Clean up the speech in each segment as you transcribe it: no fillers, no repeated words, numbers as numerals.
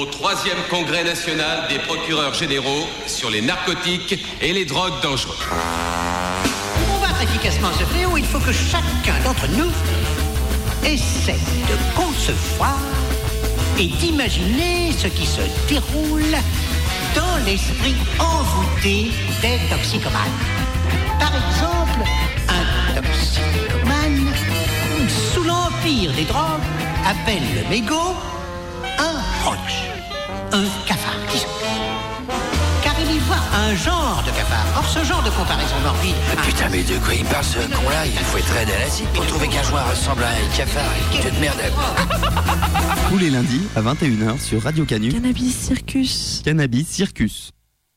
au 3e congrès national des procureurs généraux sur les narcotiques et les drogues dangereuses. Pour combattre efficacement ce fléau, il faut que chacun d'entre nous essaie de concevoir et d'imaginer ce qui se déroule dans l'esprit envoûté des toxicomanes. Par exemple, un toxicomane, sous l'empire des drogues, appelle le mégot un roach, un cafard, disons. Car il y voit un genre de cafard. Or, ce genre de comparaison morbide... Putain, mais de quoi il parle ce con-là? Il faut être raide à l'acide pour trouver qu'un joueur ressemble à un cafard. Il te merde. Tous les lundis à 21h sur Radio Canu. Cannabis Circus. Cannabis Circus.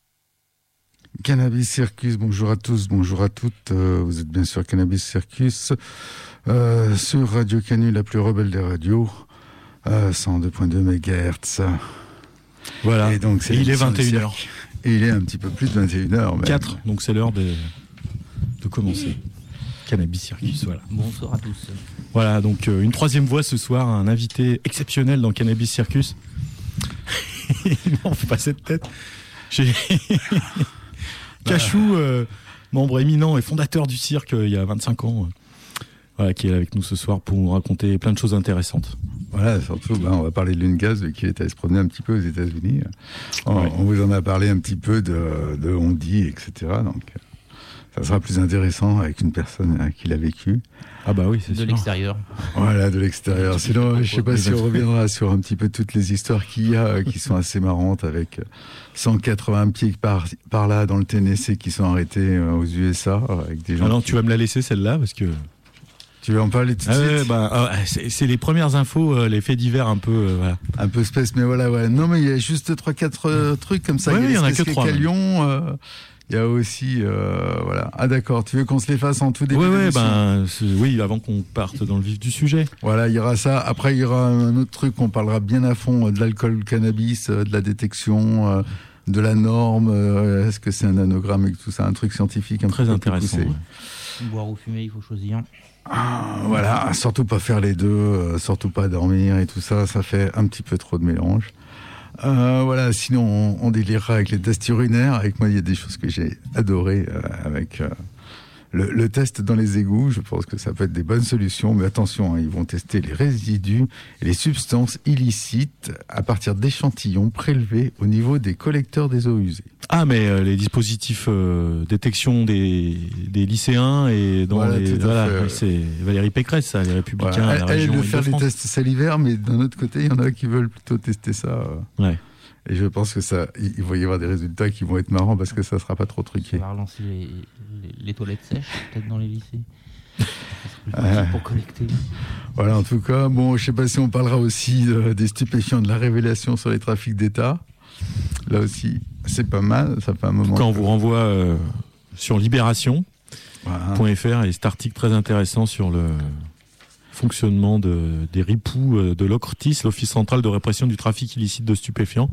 Cannabis Circus, bonjour à tous, bonjour à toutes. Vous êtes bien sûr Cannabis Circus sur Radio Canu, la plus rebelle des radios, 102.2 MHz. Voilà, et donc, il est 21h. Et il est un petit peu plus de 21h. Même. 4, donc c'est l'heure de commencer. Cannabis Circus, voilà. Bonsoir à tous. Voilà, donc une troisième voix ce soir, un invité exceptionnel dans Cannabis Circus. Non, fais pas cette tête. J'ai... Cachou, membre éminent et fondateur du cirque il y a 25 ans, voilà, qui est avec nous ce soir pour nous raconter plein de choses intéressantes. Voilà, surtout, on va parler de Lungaz, qui est allé se promener un petit peu aux États-Unis. On vous en a parlé un petit peu de Hondy, etc. Donc, ça sera plus intéressant avec une personne qui l'a vécu. Ah bah oui, c'est sûr. De l'extérieur. Voilà, de l'extérieur. Sinon, je sais pas si on reviendra sur un petit peu toutes les histoires qu'il y a, qui sont assez marrantes, avec 180 pieds par là dans le Tennessee qui sont arrêtés aux USA, avec des gens. Ah non, tu vas me la laisser celle-là parce que. Tu veux en parler tout de suite? C'est les premières infos, les faits divers un peu, voilà. Un peu space, mais voilà, ouais. Non, mais il y a juste 3-4 trucs comme ça. Il y en a que 3. À Lyon, il y a aussi, voilà. Ah d'accord, tu veux qu'on se les fasse en tout début d'émission? Oui, avant qu'on parte dans le vif du sujet. Voilà, il y aura ça. Après, il y aura un autre truc, on parlera bien à fond de l'alcool, cannabis, de la détection, de la norme. Est-ce que c'est un nanogramme et tout ça, un truc scientifique un très peu intéressant. Ouais. Boire ou fumer, il faut choisir. Voilà, surtout pas faire les deux, surtout pas dormir et tout ça, ça fait un petit peu trop de mélange. Voilà, sinon on délirera avec les tests urinaires. Avec moi, il y a des choses que j'ai adorées avec le test dans les égouts. Je pense que ça peut être des bonnes solutions, mais attention, ils vont tester les résidus et les substances illicites à partir d'échantillons prélevés au niveau des collecteurs des eaux usées. Ah, mais les dispositifs détection des lycéens et dans c'est Valérie Pécresse, ça, les Républicains. Voilà. La région de faire les Île-de-France. tests salivaires, mais d'un autre côté, il y en a qui veulent plutôt tester ça. Ouais. Et je pense que il va y avoir des résultats qui vont être marrants parce que ça sera pas trop truqué. On va relancer les toilettes sèches, peut-être dans les lycées. Pour collecter. Voilà, en tout cas, bon, je sais pas si on parlera aussi des stupéfiants, de la révélation sur les trafics d'État. Là aussi, c'est pas mal, ça fait un moment. Quand on vous renvoie sur libération.fr et cet article très intéressant sur le fonctionnement des ripoux de l'OCRTIS, l'Office central de répression du trafic illicite de stupéfiants,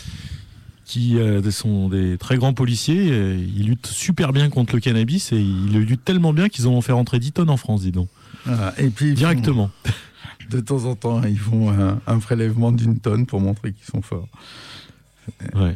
qui sont des très grands policiers. Ils luttent super bien contre le cannabis et ils le luttent tellement bien qu'ils ont fait rentrer 10 tonnes en France, dis donc. Et puis directement. De temps en temps, ils font un prélèvement d'1 tonne pour montrer qu'ils sont forts. Ouais.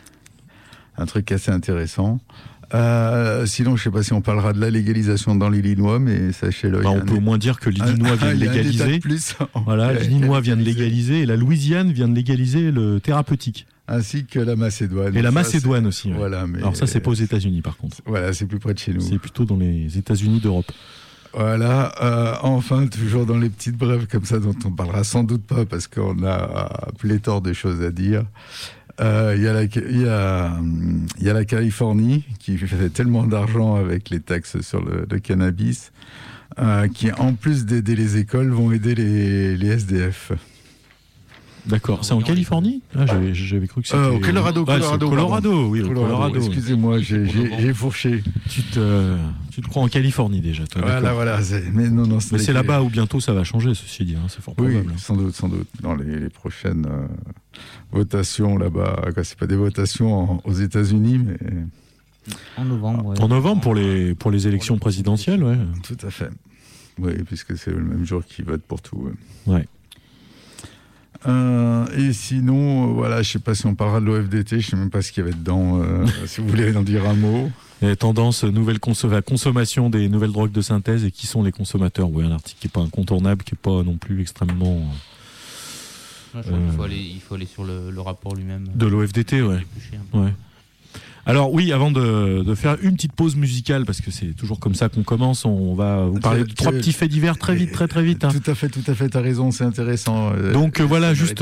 Un truc assez intéressant. Sinon, je ne sais pas si on parlera de la légalisation dans l'Illinois, mais sachez-le. On peut au moins dire que l'Illinois vient de légaliser. Voilà, l'Illinois vient de légaliser et la Louisiane vient de légaliser le thérapeutique. Ainsi que la Macédoine. Et la Macédoine aussi. Ouais. Voilà, mais alors ça, c'est pas aux États-Unis par contre. Voilà, c'est plus près de chez nous. C'est plutôt dans les États-Unis d'Europe. Voilà, enfin, toujours dans les petites brèves comme ça, dont on parlera sans doute pas parce qu'on a pléthore de choses à dire. Il y a la Californie qui fait tellement d'argent avec les taxes sur le cannabis qui, en plus d'aider les écoles, vont aider les SDF. D'accord, c'est en Californie? J'avais cru que c'était... Au Colorado. Oui, au Colorado. Excusez-moi, j'ai fourché. Tu te crois en Californie déjà, toi. Voilà. Mais non, mais c'est là-bas où bientôt ça va changer, ceci dit, c'est fort probable. Oui, sans doute. Dans les prochaines votations là-bas, c'est pas des votations aux États-Unis, mais... En novembre. En novembre pour les élections présidentielles, ouais. Tout à fait. Oui, puisque c'est le même jour qu'ils votent pour tout. Ouais. Et sinon, voilà, je sais pas si on parlera de l'OFDT, je sais même pas ce qu'il y avait dedans, si vous voulez en dire un mot. Les tendances consommation des nouvelles drogues de synthèse et qui sont les consommateurs. Oui, un article qui n'est pas incontournable, qui n'est pas non plus extrêmement... Je crois qu'il faut aller sur le rapport lui-même. De l'OFDT, ouais. Alors oui, avant de faire une petite pause musicale, parce que c'est toujours comme ça qu'on commence, on va vous parler de 3 petits faits divers très vite. Hein. Tout à fait, t'as raison, c'est intéressant. Donc voilà, juste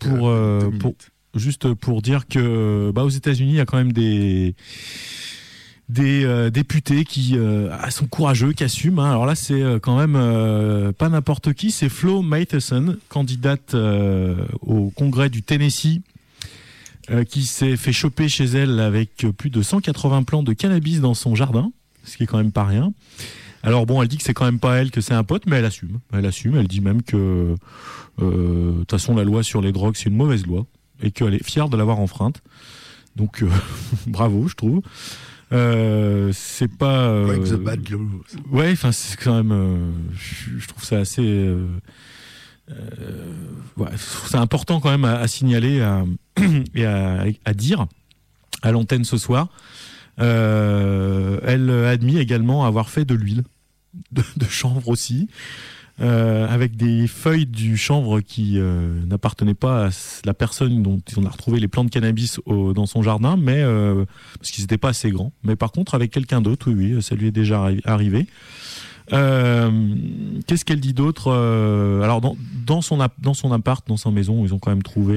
pour dire que aux États-Unis, il y a quand même des députés qui sont courageux, qui assument. Hein. Alors là, c'est quand même pas n'importe qui, c'est Flo Matheson, candidate au Congrès du Tennessee, qui s'est fait choper chez elle avec plus de 180 plants de cannabis dans son jardin, ce qui est quand même pas rien. Alors bon, elle dit que c'est quand même pas elle, que c'est un pote, mais elle assume. Elle dit même que de toute façon la loi sur les drogues c'est une mauvaise loi et qu'elle est fière de l'avoir enfreinte. Donc bravo, je trouve. C'est pas break the bad laws. Ouais, enfin c'est quand même je trouve ça assez c'est important quand même à signaler et à dire à l'antenne ce soir. Elle admet également avoir fait de l'huile de chanvre aussi, avec des feuilles du chanvre qui n'appartenaient pas à la personne dont on a retrouvé les plants de cannabis dans son jardin, mais parce qu'ils n'étaient pas assez grands. Mais par contre, avec quelqu'un d'autre, oui, ça lui est déjà arrivé. Qu'est-ce qu'elle dit d'autre? Alors dans son appart, dans sa maison, ils ont quand même trouvé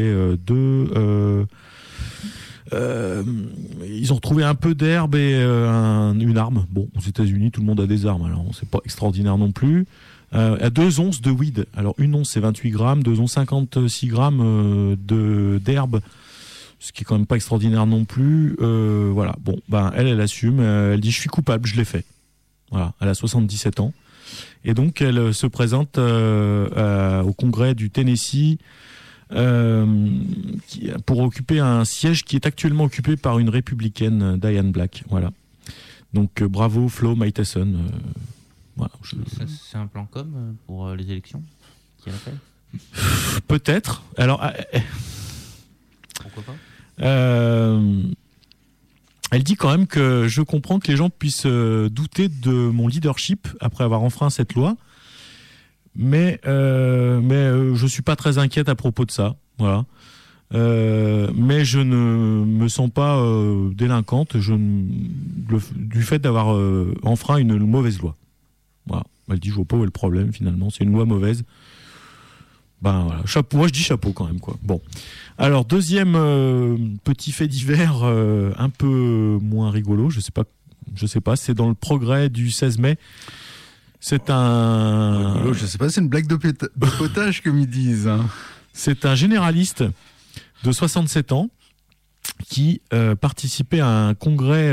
ils ont retrouvé un peu d'herbe et une arme. Bon, aux États-Unis, tout le monde a des armes, alors c'est pas extraordinaire non plus. À 2 onces de weed. Alors une once c'est 28 grammes, 2 onces 56 grammes d'herbe, ce qui est quand même pas extraordinaire non plus. Voilà. Bon, elle assume. Elle dit je suis coupable, je l'ai fait. Voilà. Elle a 77 ans et donc elle se présente au Congrès du Tennessee. Pour occuper un siège qui est actuellement occupé par une républicaine, Diane Black. Voilà. Donc bravo Flo Matheson. Voilà, c'est un plan com pour les élections qui a fait. Peut-être. Alors pourquoi pas. Elle dit quand même que je comprends que les gens puissent douter de mon leadership après avoir enfreint cette loi. Mais je suis pas très inquiète à propos de ça, voilà. Mais je ne me sens pas délinquante du fait d'avoir enfreint une mauvaise loi. Voilà. Elle dit je vois pas où est le problème finalement, c'est une loi mauvaise. Voilà, chapeau. Moi je dis chapeau quand même quoi. Bon. Alors deuxième petit fait divers un peu moins rigolo, je sais pas, c'est dans le Progrès du 16 mai. C'est un... Je sais pas, c'est une blague de potage comme ils disent. Hein. C'est un généraliste de 67 ans qui participait à un congrès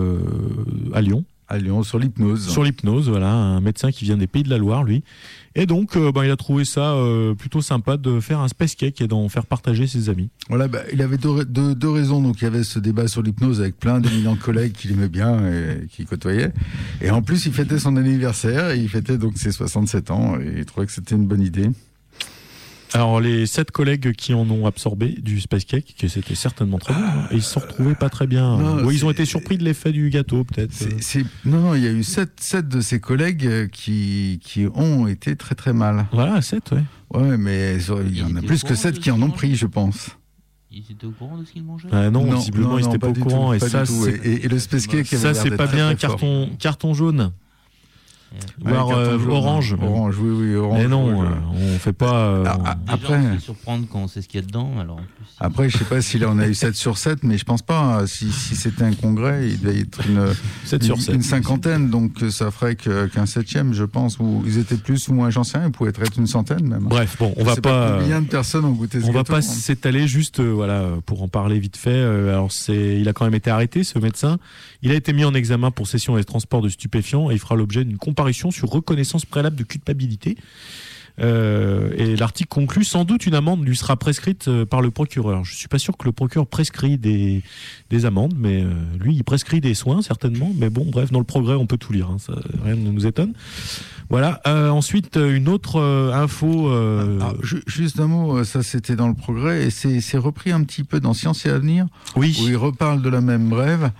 à Lyon. À Lyon, sur l'hypnose. Sur l'hypnose, voilà, un médecin qui vient des Pays de la Loire, lui. Et donc, il a trouvé ça plutôt sympa de faire un space cake et d'en faire partager ses amis. Voilà, il avait deux raisons. Donc, il y avait ce débat sur l'hypnose avec plein d'éminents collègues qu'il aimait bien et qu'il côtoyait. Et en plus, il fêtait son anniversaire et il fêtait donc ses 67 ans et il trouvait que c'était une bonne idée. Alors, les 7 collègues qui en ont absorbé du space cake, que c'était certainement très bon, et ils se sont retrouvés pas très bien. Non, ils ont été surpris de l'effet du gâteau, peut-être. Non, il y a eu 7 de ses collègues qui ont été très très mal. Voilà, 7, ouais. Ouais, mais il y en a plus que 7 qui en ont pris, je pense. Ils étaient au courant de ce qu'ils mangeaient? Non, visiblement, ils n'étaient pas au courant. Et ça, et le space cake, ça, c'est pas bien. Carton jaune. Voire orange. Orange, oui, orange. Mais non, on fait pas. Après, on se surprendre quand on sait ce qu'il y a dedans. Alors, en plus, après, je sais pas s'il en a eu 7 sur 7, mais je pense pas. Si c'était un congrès, il devait être une cinquantaine, donc ça ferait qu'un 7e, je pense. Ou ils étaient plus ou moins, j'en sais rien, ils pouvaient être une centaine même. Bref, bon, on va pas. Combien de personnes ont goûté ce gâteau? On va pas s'étaler, juste pour en parler vite fait. Alors il a quand même été arrêté, ce médecin. Il a été mis en examen pour cession et transport de stupéfiants et il fera l'objet d'une comparution sur reconnaissance préalable de culpabilité. Et l'article conclut, sans doute une amende lui sera prescrite par le procureur. Je suis pas sûr que le procureur prescrit des amendes, mais lui il prescrit des soins certainement. Mais bon, bref, dans le Progrès on peut tout lire, hein, ça, rien ne nous étonne. Voilà. Ensuite, une autre info. Juste un mot, ça c'était dans le Progrès et c'est repris un petit peu dans Science et Avenir, oui, où il reparle de la même brève.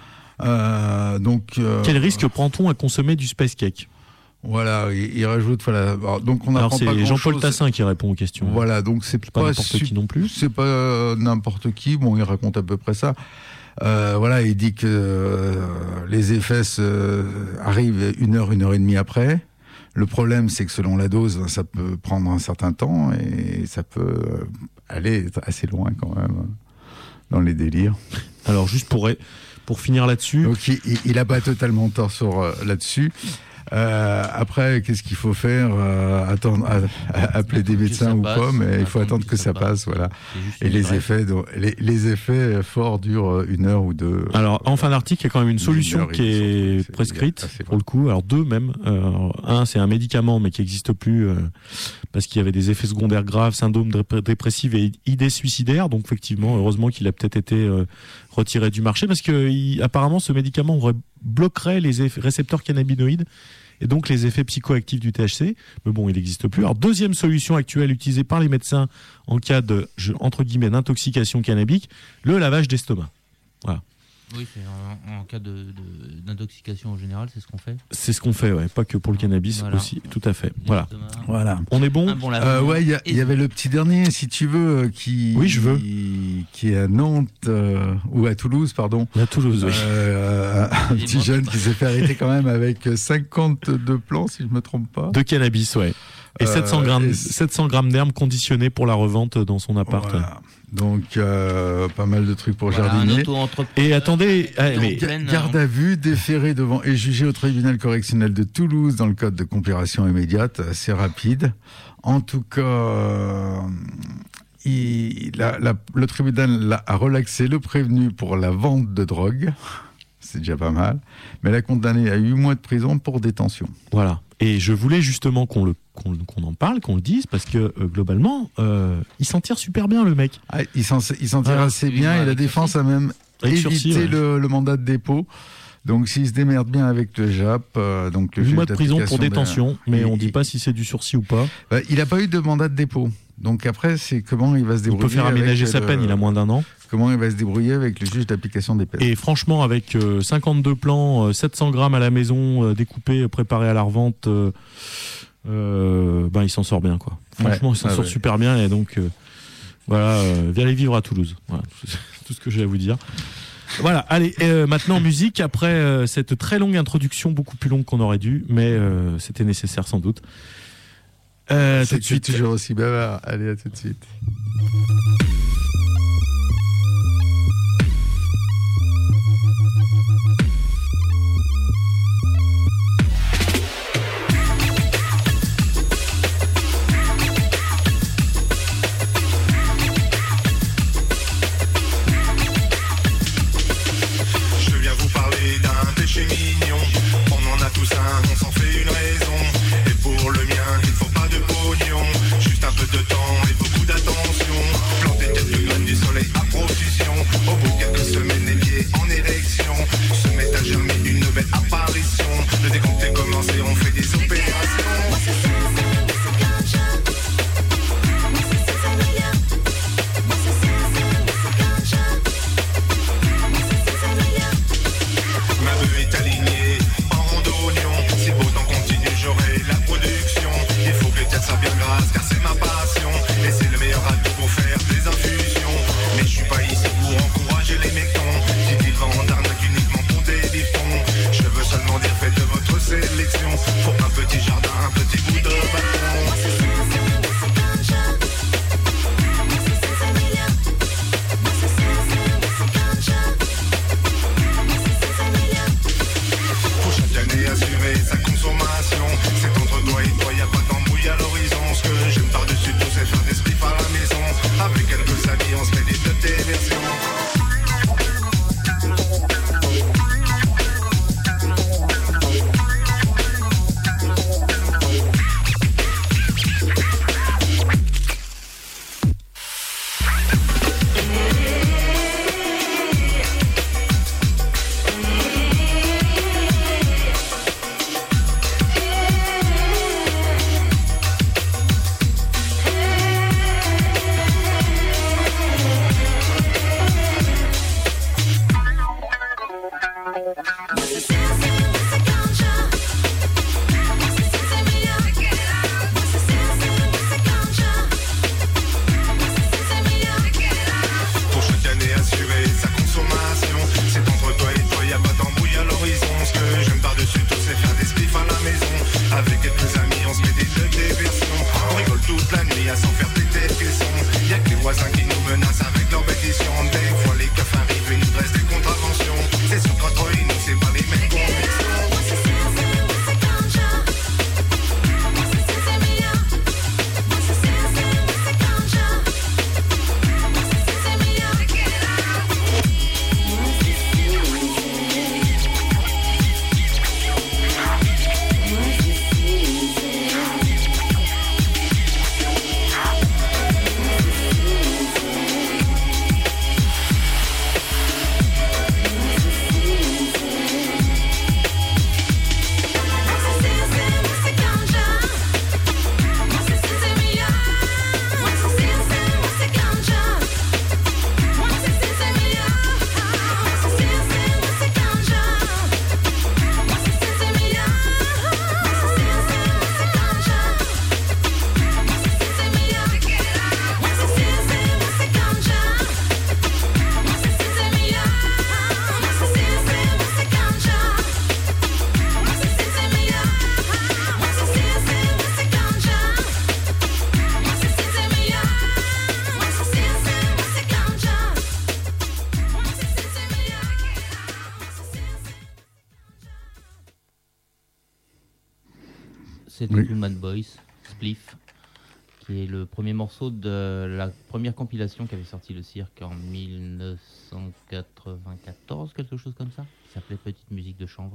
Quel risque prend-on à consommer du space cake ? Voilà, il rajoute. Voilà. Donc on Alors apprend pas c'est grand-chose. Jean-Paul Tassin qui répond aux questions. Voilà, donc c'est pas n'importe qui non plus. C'est pas n'importe qui. Bon, il raconte à peu près ça. Voilà, il dit que les effets arrivent 1 heure, 1 heure et demie après. Le problème, c'est que selon la dose, ça peut prendre un certain temps et ça peut aller assez loin quand même dans les délires. Alors juste pour finir là-dessus. Donc il a pas totalement tort là-dessus. Après, qu'est-ce qu'il faut faire? Attendre, appeler des médecins ou pas, mais il faut attendre que ça passe, voilà. Et les effets forts durent 1 heure ou 2. Alors, en fin d'article, il y a quand même une solution qui est prescrite, pour le coup. Alors, 2 même. Un, c'est un médicament, mais qui n'existe plus parce qu'il y avait des effets secondaires graves, syndrome dépressif et idées suicidaires. Donc, effectivement, heureusement qu'il a peut-être été retiré du marché parce que apparemment, ce médicament bloquerait les récepteurs cannabinoïdes et donc les effets psychoactifs du THC. Mais bon, il n'existe plus. Alors, deuxième solution actuelle utilisée par les médecins en cas de, entre guillemets, d'intoxication cannabique, le lavage d'estomac. Voilà. Oui, c'est en cas d'intoxication en général, c'est ce qu'on fait. C'est ce qu'on fait, ouais. Pas que pour le cannabis, voilà. Aussi. Tout à fait. Voilà. Voilà. On est bon. Ouais, il y avait le petit dernier, si tu veux, qui. Oui, je veux. Qui est à Nantes ou à Toulouse, pardon. À Toulouse, oui. Un petit jeune qui s'est fait arrêter quand même avec 52 plants, si je me trompe pas. De cannabis, ouais. Et 700 grammes d'herbe conditionnées pour la revente dans son appart. Voilà. Donc, pas mal de trucs pour jardiner. Et attendez, garde à vue, déféré devant et jugé au tribunal correctionnel de Toulouse dans le cadre de comparution immédiate, assez rapide. En tout cas, le tribunal a relaxé le prévenu pour la vente de drogue. C'est déjà pas mal. Mais l'a condamné à 8 mois de prison pour détention. Voilà. Et je voulais justement qu'on en parle, qu'on le dise, parce que globalement, il s'en tire super bien, le mec. Ah, il s'en tire assez bien, et la défense a même évité le mandat de dépôt. Donc s'il se démerde bien avec le JAP, donc le 8 mois de prison pour détention, mais on ne dit pas si c'est du sursis ou pas. Il n'a pas eu de mandat de dépôt. Donc après, c'est comment il va se débrouiller. Il peut faire aménager sa peine, il a moins d'1 an. Comment il va se débrouiller avec le juge d'application des peines. Et franchement, avec 52 plants, 700 grammes à la maison, découpés, préparés à la revente, il s'en sort bien, quoi. Franchement, il s'en sort super bien. Et donc, voilà, viens aller vivre à Toulouse. Voilà, c'est tout ce que j'ai à vous dire. Voilà, allez, maintenant musique, après cette très longue introduction, beaucoup plus longue qu'on aurait dû, mais c'était nécessaire sans doute. Tout de suite. Toujours aussi bavard. Allez, à tout de suite. Je viens vous parler d'un péché mignon. On en a tous un, on s'en fait une raison. Et pour le mien, il faut pas de pognon, juste un peu de temps et beaucoup d'attention. Planter tenaces avec leur bédition. Des fois les keufs arrivent et nous dressent des contraventions. C'est sûr qu'entre nous c'est pas les mêmes convictions. C'était Human Boys, Spliff, qui est le premier morceau de la première compilation qu'avait sorti le cirque en 1994, quelque chose comme ça. Ça s'appelait Petite musique de chambre.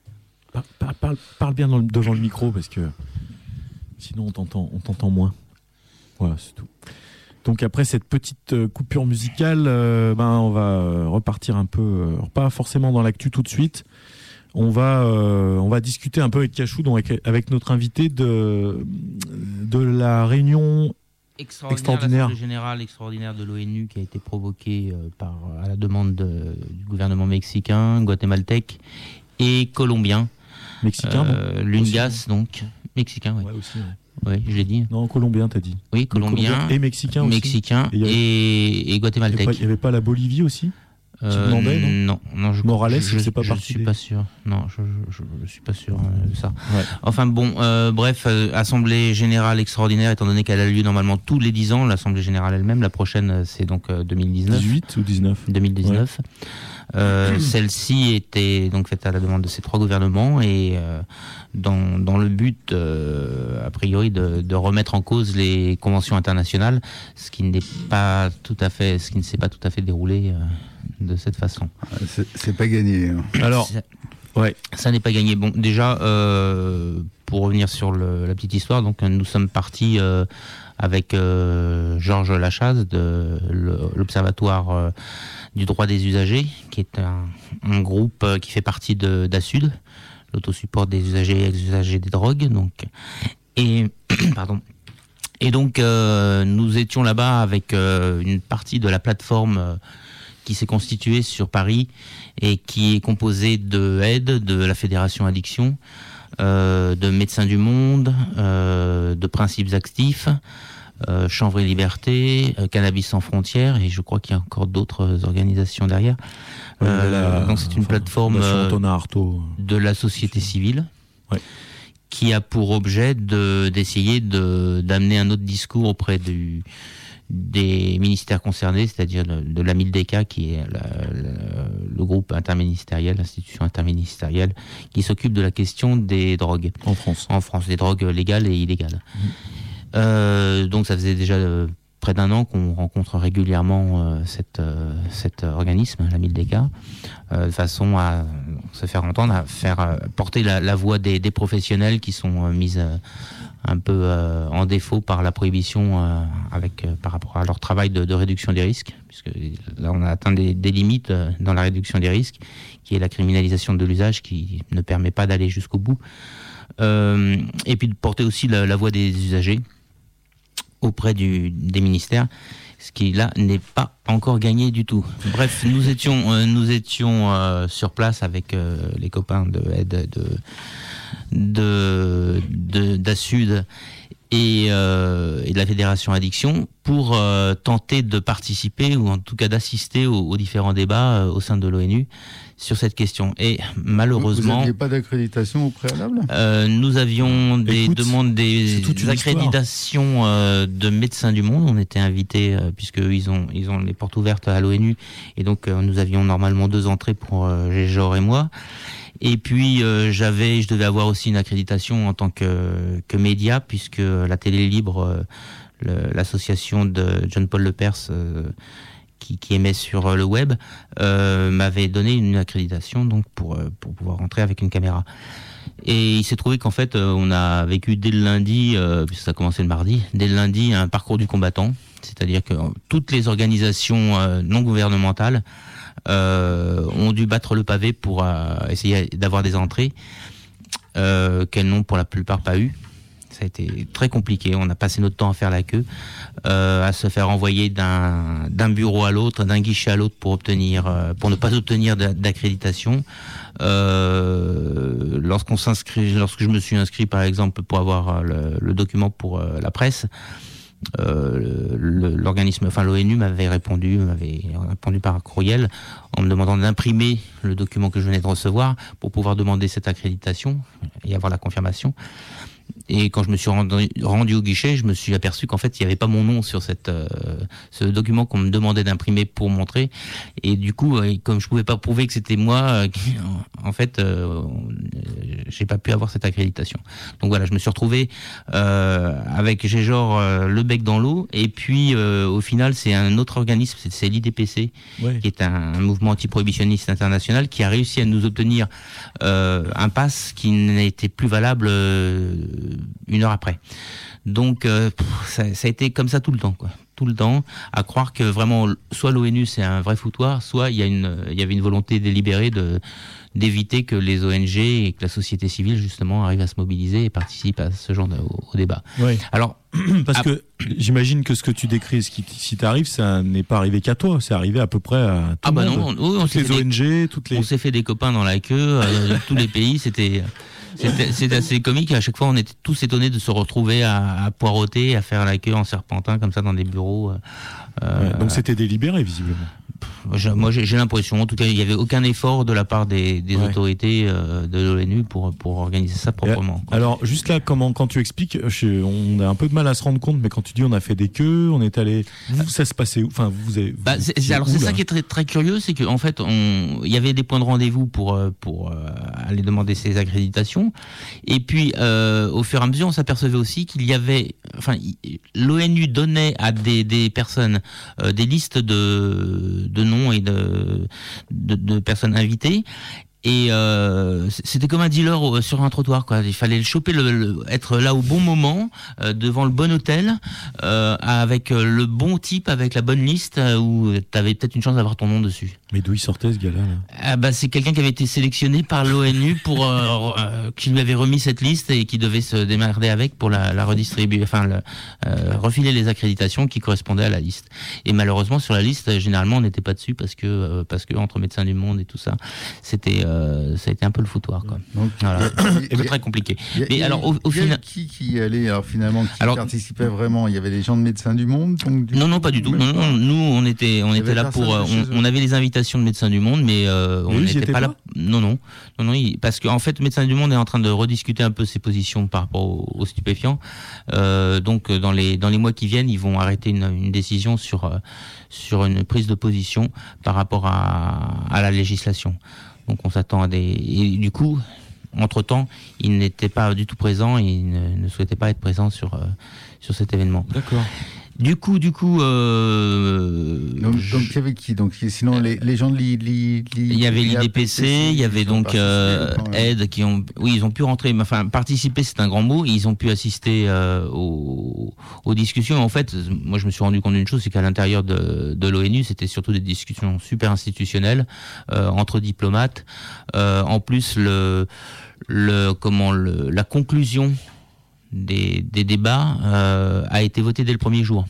Parle bien devant le micro parce que sinon on t'entend moins. Voilà, c'est tout. Donc après cette petite coupure musicale, on va repartir un peu, pas forcément dans l'actu tout de suite. On va discuter un peu avec Cachou, donc avec notre invité de la réunion extraordinaire. L'Assemblée générale extraordinaire de l'ONU qui a été provoquée à la demande du gouvernement mexicain, guatémaltèque et colombien. Mexicain, l'UNGAS, donc. Mexicain, oui. Ouais, aussi, ouais. Oui, je l'ai dit. Non, colombien, t'as dit. Oui, colombien. Et mexicain aussi. Mexicain et guatémaltèque. Il n'y avait pas la Bolivie aussi? Non, Morales, c'est pas parti. Je suis pas sûr. Non, je suis pas sûr de ça. Ouais. Enfin bon, bref, Assemblée générale extraordinaire, étant donné qu'elle a lieu normalement tous les 10 ans, l'Assemblée générale elle-même, la prochaine c'est donc 2019. 18 ou 19 2019. Ouais. Celle-ci était donc faite à la demande de ces trois gouvernements et dans le but, a priori, de remettre en cause les conventions internationales, ce qui ne s'est pas tout à fait déroulé de cette façon. C'est pas gagné. Alors, ouais, ça n'est pas gagné. Bon, déjà, pour revenir sur la petite histoire, donc nous sommes partis avec Georges Lachaze de l'Observatoire du droit des usagers, qui est un groupe qui fait partie d'ASUD, l'autosupport des usagers et ex-usagers des drogues. Donc, et donc nous étions là-bas avec une partie de la plateforme qui s'est constituée sur Paris et qui est composée de Aide, de la Fédération Addiction, de Médecins du Monde, de Principes Actifs, Chanvre et Liberté, Cannabis sans frontières, et je crois qu'il y a encore d'autres organisations derrière. Donc c'est une plateforme de la société civile, ouais, qui a pour objet d'essayer d'amener un autre discours auprès des ministères concernés, c'est-à-dire de la MILDECA, qui est le groupe interministériel, l'institution interministérielle, qui s'occupe de la question des drogues. En France, des drogues légales et illégales. Donc ça faisait déjà près d'un an qu'on rencontre régulièrement cet organisme, la MILDECA, de façon à se faire entendre, à faire porter la voix des professionnels qui sont mises un peu en défaut par la prohibition par rapport à leur travail de réduction des risques, puisque là on a atteint des limites dans la réduction des risques, qui est la criminalisation de l'usage, qui ne permet pas d'aller jusqu'au bout. Et puis de porter aussi la voix des usagers auprès des ministères, ce qui là n'est pas encore gagné du tout. Bref, nous étions sur place avec les copains de Aide, d'ASUD et de la Fédération Addiction pour tenter de participer ou en tout cas d'assister aux différents débats au sein de l'ONU sur cette question. Et malheureusement... Vous n'aviez pas d'accréditation au préalable ? Nous avions des demandes des accréditations de Médecins du Monde. On était invités puisque ils ont les portes ouvertes à l'ONU et donc nous avions normalement 2 entrées pour Géjor et moi. Et puis je devais avoir aussi une accréditation en tant que média puisque la Télé Libre, l'association de John-Paul Lepers qui émet sur le web m'avait donné une accréditation donc pour pouvoir rentrer avec une caméra. Et il s'est trouvé qu'en fait on a vécu dès le lundi, puisque ça a commencé le mardi, dès le lundi un parcours du combattant, c'est-à-dire que toutes les organisations non gouvernementales ont dû battre le pavé pour essayer d'avoir des entrées qu'elles n'ont pour la plupart pas eu. Ça a été très compliqué. On a passé notre temps à faire la queue, à se faire envoyer d'un bureau à l'autre, d'un guichet à l'autre pour ne pas obtenir d'accréditation. Lorsque je me suis inscrit par exemple pour avoir le document pour la presse, l'organisme, enfin l'ONU m'avait répondu par courriel en me demandant d'imprimer le document que je venais de recevoir pour pouvoir demander cette accréditation et avoir la confirmation. Et quand je me suis rendu au guichet, je me suis aperçu qu'en fait, il n'y avait pas mon nom sur ce document qu'on me demandait d'imprimer pour montrer. Et du coup, comme je pouvais pas prouver que c'était moi, en fait, j'ai pas pu avoir cette accréditation. Donc voilà, je me suis retrouvé avec Géjor le bec dans l'eau. Et puis, au final, c'est un autre organisme, c'est l'IDPC, qui est un mouvement antiprohibitionniste international, qui a réussi à nous obtenir un pass qui n'était plus valable 1 heure après. Donc ça a été comme ça tout le temps, quoi. Tout le temps, à croire que vraiment soit l'ONU c'est un vrai foutoir, soit il y avait une volonté délibérée d'éviter que les ONG et que la société civile justement arrivent à se mobiliser et participent à ce genre au débat. Oui. Alors parce que j'imagine que ce que tu décris, ce qui t'arrive, ça n'est pas arrivé qu'à toi, c'est arrivé à peu près à tout le monde. Non, toutes les ONG, on s'est fait des copains dans la queue de tous les pays, c'était assez comique. À chaque fois, on était tous étonnés de se retrouver à poireauter, à faire la queue en serpentin comme ça dans des bureaux. Donc c'était délibéré visiblement. Moi, j'ai l'impression, en tout cas, il n'y avait aucun effort de la part des autorités de l'ONU pour organiser ça proprement. Alors, juste là, quand tu expliques, on a un peu de mal à se rendre compte, mais quand tu dis on a fait des queues, on est allé, ça se passait où ? Enfin, c'est ça qui est très très curieux, c'est qu'en fait, il y avait des points de rendez-vous pour aller demander ces accréditations, et puis au fur et à mesure, on s'apercevait aussi qu'il y avait, l'ONU donnait à des personnes des listes de noms et de personnes invitées. Et c'était comme un dealer sur un trottoir, quoi. Il fallait le choper, être là au bon moment, devant le bon hôtel, avec le bon type, avec la bonne liste, où t'avais peut-être une chance d'avoir ton nom dessus. Mais d'où il sortait ce gars-là là C'est quelqu'un qui avait été sélectionné par l'ONU pour qui lui avait remis cette liste et qui devait se démerder avec pour la redistribuer, refiler les accréditations qui correspondaient à la liste. Et malheureusement sur la liste, généralement on n'était pas dessus parce que entre Médecins du Monde et tout ça, ça a été un peu le foutoir, quoi. Donc, voilà. C'était très compliqué. Mais alors au final, qui allait finalement, participait vraiment? Il y avait des gens de Médecins du Monde. Donc, non, pas du tout. Non, nous on était là pour, on avait les invitations de Médecins du Monde, mais on n'était pas là. Non, parce qu'en fait, Médecins du Monde est en train de rediscuter un peu ses positions par rapport aux stupéfiants. Donc, dans les mois qui viennent, ils vont arrêter une décision sur une prise de position par rapport à la législation. Donc, on s'attend à et du coup, entre-temps, ils n'étaient pas du tout présents et ils ne souhaitaient pas être présents sur cet événement. D'accord. Du coup. Donc il y avait qui? Donc sinon les gens de il y avait l'IDPC, il y avait donc Aide ils ont pu rentrer, participer, c'est un grand mot. Ils ont pu assister aux discussions. En fait, moi je me suis rendu compte d'une chose, c'est qu'à l'intérieur de l'ONU, c'était surtout des discussions super institutionnelles entre diplomates. En plus, la conclusion des débats a été voté dès le premier jour.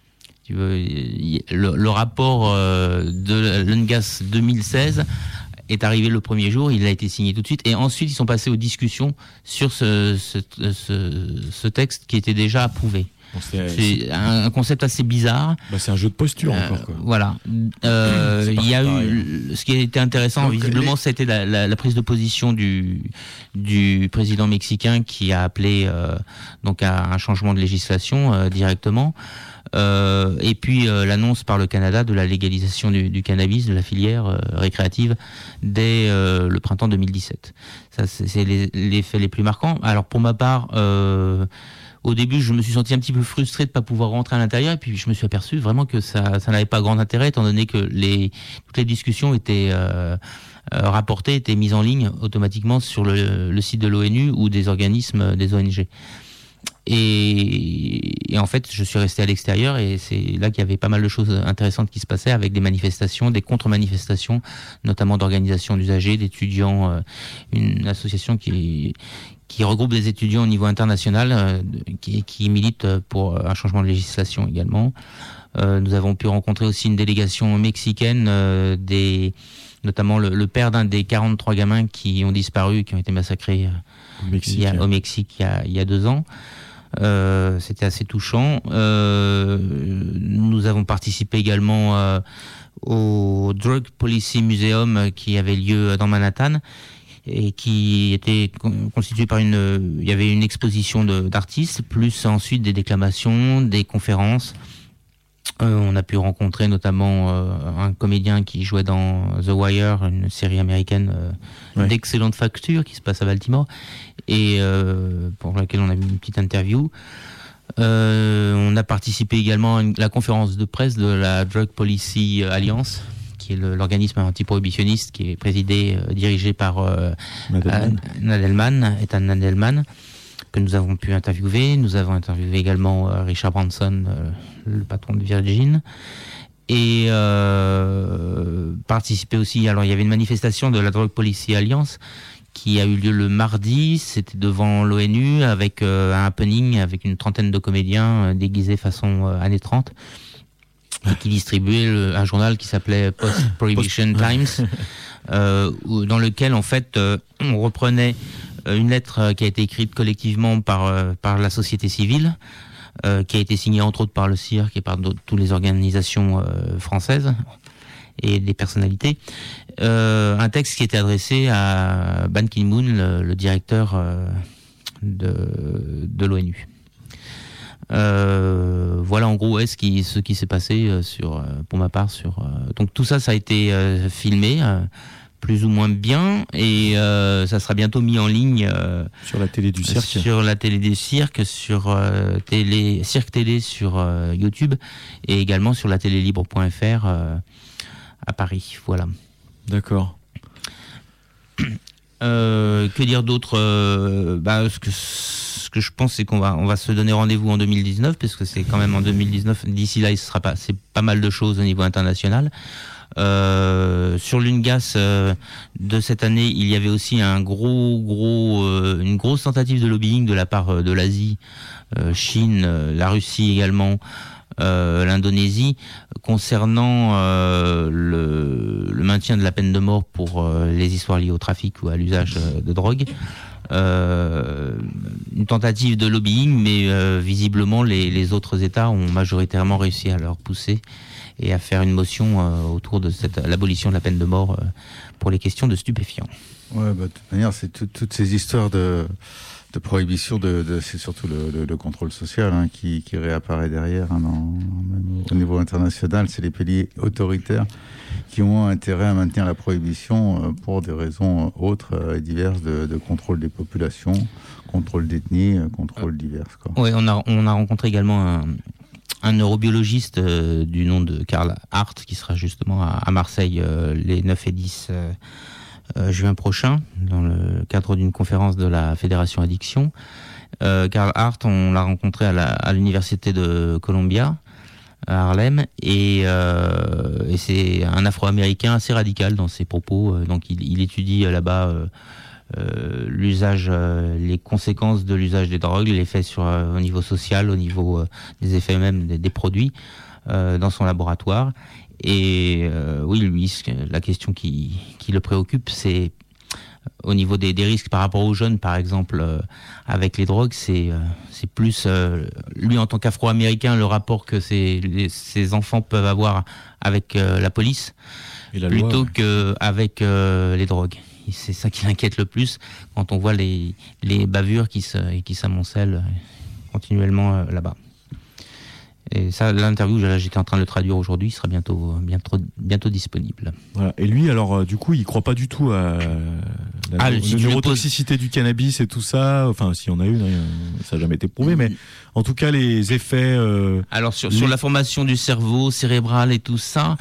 Le rapport de l'UNGAS 2016 est arrivé le premier jour, il a été signé tout de suite, et ensuite ils sont passés aux discussions sur ce texte qui était déjà approuvé. Bon, c'est un concept assez bizarre. C'est un jeu de posture encore, quoi. Voilà. Il y a eu ce qui a été intéressant, donc, visiblement, c'était la prise de position du président mexicain qui a appelé donc à un changement de législation directement. Et puis l'annonce par le Canada de la légalisation du cannabis, de la filière récréative dès le printemps 2017. Ça, c'est les faits les plus marquants. Alors pour ma part, au début, je me suis senti un petit peu frustré de ne pas pouvoir rentrer à l'intérieur, et puis je me suis aperçu vraiment que ça n'avait pas grand intérêt, étant donné que toutes les discussions étaient rapportées, étaient mises en ligne automatiquement sur le site de l'ONU ou des organismes, des ONG. Et en fait, je suis resté à l'extérieur, et c'est là qu'il y avait pas mal de choses intéressantes qui se passaient, avec des manifestations, des contre-manifestations, notamment d'organisations d'usagers, d'étudiants, une association qui regroupe des étudiants au niveau international, qui milite pour un changement de législation également. Nous avons pu rencontrer aussi une délégation mexicaine, notamment le père d'un des 43 gamins qui ont disparu, qui ont été massacrés au Mexique il y a 2 ans. C'était assez touchant. Nous avons participé également au Drug Policy Museum qui avait lieu dans Manhattan, et qui était constitué par il y avait une exposition d'artistes, plus ensuite des déclamations, des conférences. On a pu rencontrer notamment un comédien qui jouait dans The Wire, une série américaine d'excellente facture qui se passe à Baltimore, et pour laquelle on a eu une petite interview. On a participé également à la conférence de presse de la Drug Policy Alliance, qui est l'organisme antiprohibitionniste qui est dirigé par Ethan Nadelman, que nous avons pu interviewer. Nous avons interviewé également Richard Branson, le patron de Virgin, et participé aussi. Alors il y avait une manifestation de la Drug Policy Alliance qui a eu lieu le mardi. C'était devant l'ONU avec un happening avec une trentaine de comédiens déguisés façon années 30. Et qui distribuait un journal qui s'appelait Post-Prohibition Times, dans lequel en fait on reprenait une lettre qui a été écrite collectivement par la société civile, qui a été signée entre autres par le cirque et par toutes les organisations françaises et des personnalités. Un texte qui était adressé à Ban Ki-moon, le directeur de l'ONU. Voilà en gros ce qui s'est passé pour ma part donc tout ça a été filmé plus ou moins bien, et ça sera bientôt mis en ligne sur la télé du cirque, sur Cirque Télé sur YouTube, et également sur la télélibre.fr à Paris. Voilà. D'accord. Que dire d'autre? Ce que je pense, c'est qu'on va se donner rendez-vous en 2019, parce que c'est quand même en 2019. D'ici là, c'est pas mal de choses au niveau international. Sur l'UNGAS de cette année, il y avait aussi une grosse tentative de lobbying de la part de l'Asie, Chine, la Russie également, l'Indonésie, concernant le maintien de la peine de mort pour les histoires liées au trafic ou à l'usage de drogue. Une tentative de lobbying, mais visiblement les autres États ont majoritairement réussi à leur pousser et à faire une motion autour de l'abolition de la peine de mort pour les questions de stupéfiants. Ouais, de toute manière, c'est toutes ces histoires de prohibition, c'est surtout le contrôle social qui réapparaît derrière, même au niveau international. C'est les pays autoritaires qui ont intérêt à maintenir la prohibition pour des raisons autres et diverses de contrôle des populations, contrôle d'ethnie, contrôle divers. Oui, on a rencontré également un neurobiologiste du nom de Karl Hart, qui sera justement à Marseille les 9 et 10 juin prochain, dans le cadre d'une conférence de la Fédération Addiction. Karl Hart, on l'a rencontré à l'université de Columbia, à Harlem, et c'est un Afro-Américain assez radical dans ses propos. Donc il étudie là-bas l'usage, les conséquences de l'usage des drogues, les effets au niveau social, au niveau des effets même des produits, dans son laboratoire. Et oui, lui, la question qui le préoccupe, c'est au niveau des risques par rapport aux jeunes, par exemple, avec les drogues, c'est plus lui en tant qu'Afro-Américain, le rapport que ces enfants peuvent avoir avec la police, Et la plutôt loi, ouais. qu'avec les drogues. Et c'est ça qui l'inquiète le plus quand on voit les bavures qui s'amoncellent continuellement là-bas. Et ça, l'interview, j'étais en train de le traduire aujourd'hui, il sera bientôt disponible. Voilà. Et lui, alors, du coup, il croit pas du tout à la si tu lui neurotoxicité du cannabis et tout ça. Enfin, si on a eu, ça n'a jamais été prouvé, mais en tout cas, les effets. Alors, sur la formation du cerveau cérébral et tout ça,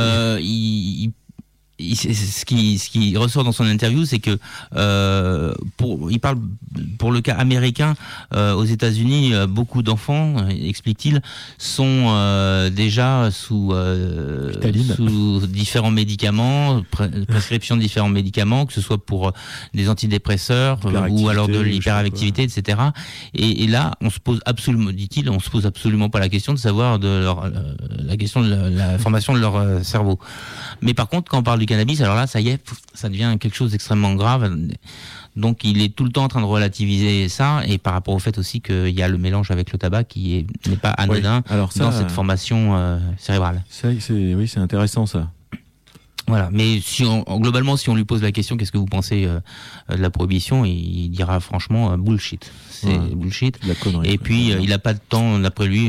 ce qui ressort dans son interview, c'est que il parle pour le cas américain, aux États-Unis, beaucoup d'enfants, explique-t-il, sont déjà sous différents médicaments, prescription de différents médicaments, que ce soit pour des antidépresseurs ou alors de l'hyperactivité, etc. Et là, on se pose absolument, dit-il, on se pose absolument pas la question de savoir la question de la formation de leur cerveau. Mais par contre, quand on parle du cannabis, alors là, ça y est, ça devient quelque chose d'extrêmement grave. Donc, il est tout le temps en train de relativiser ça, et par rapport au fait aussi qu'il y a le mélange avec le tabac qui n'est pas anodin dans cette formation cérébrale. Oui, c'est intéressant ça. Voilà, mais globalement, si on lui pose la question, qu'est-ce que vous pensez de la prohibition, il dira franchement bullshit. C'est bullshit. La connerie, et puis il n'a pas de temps, d'après lui.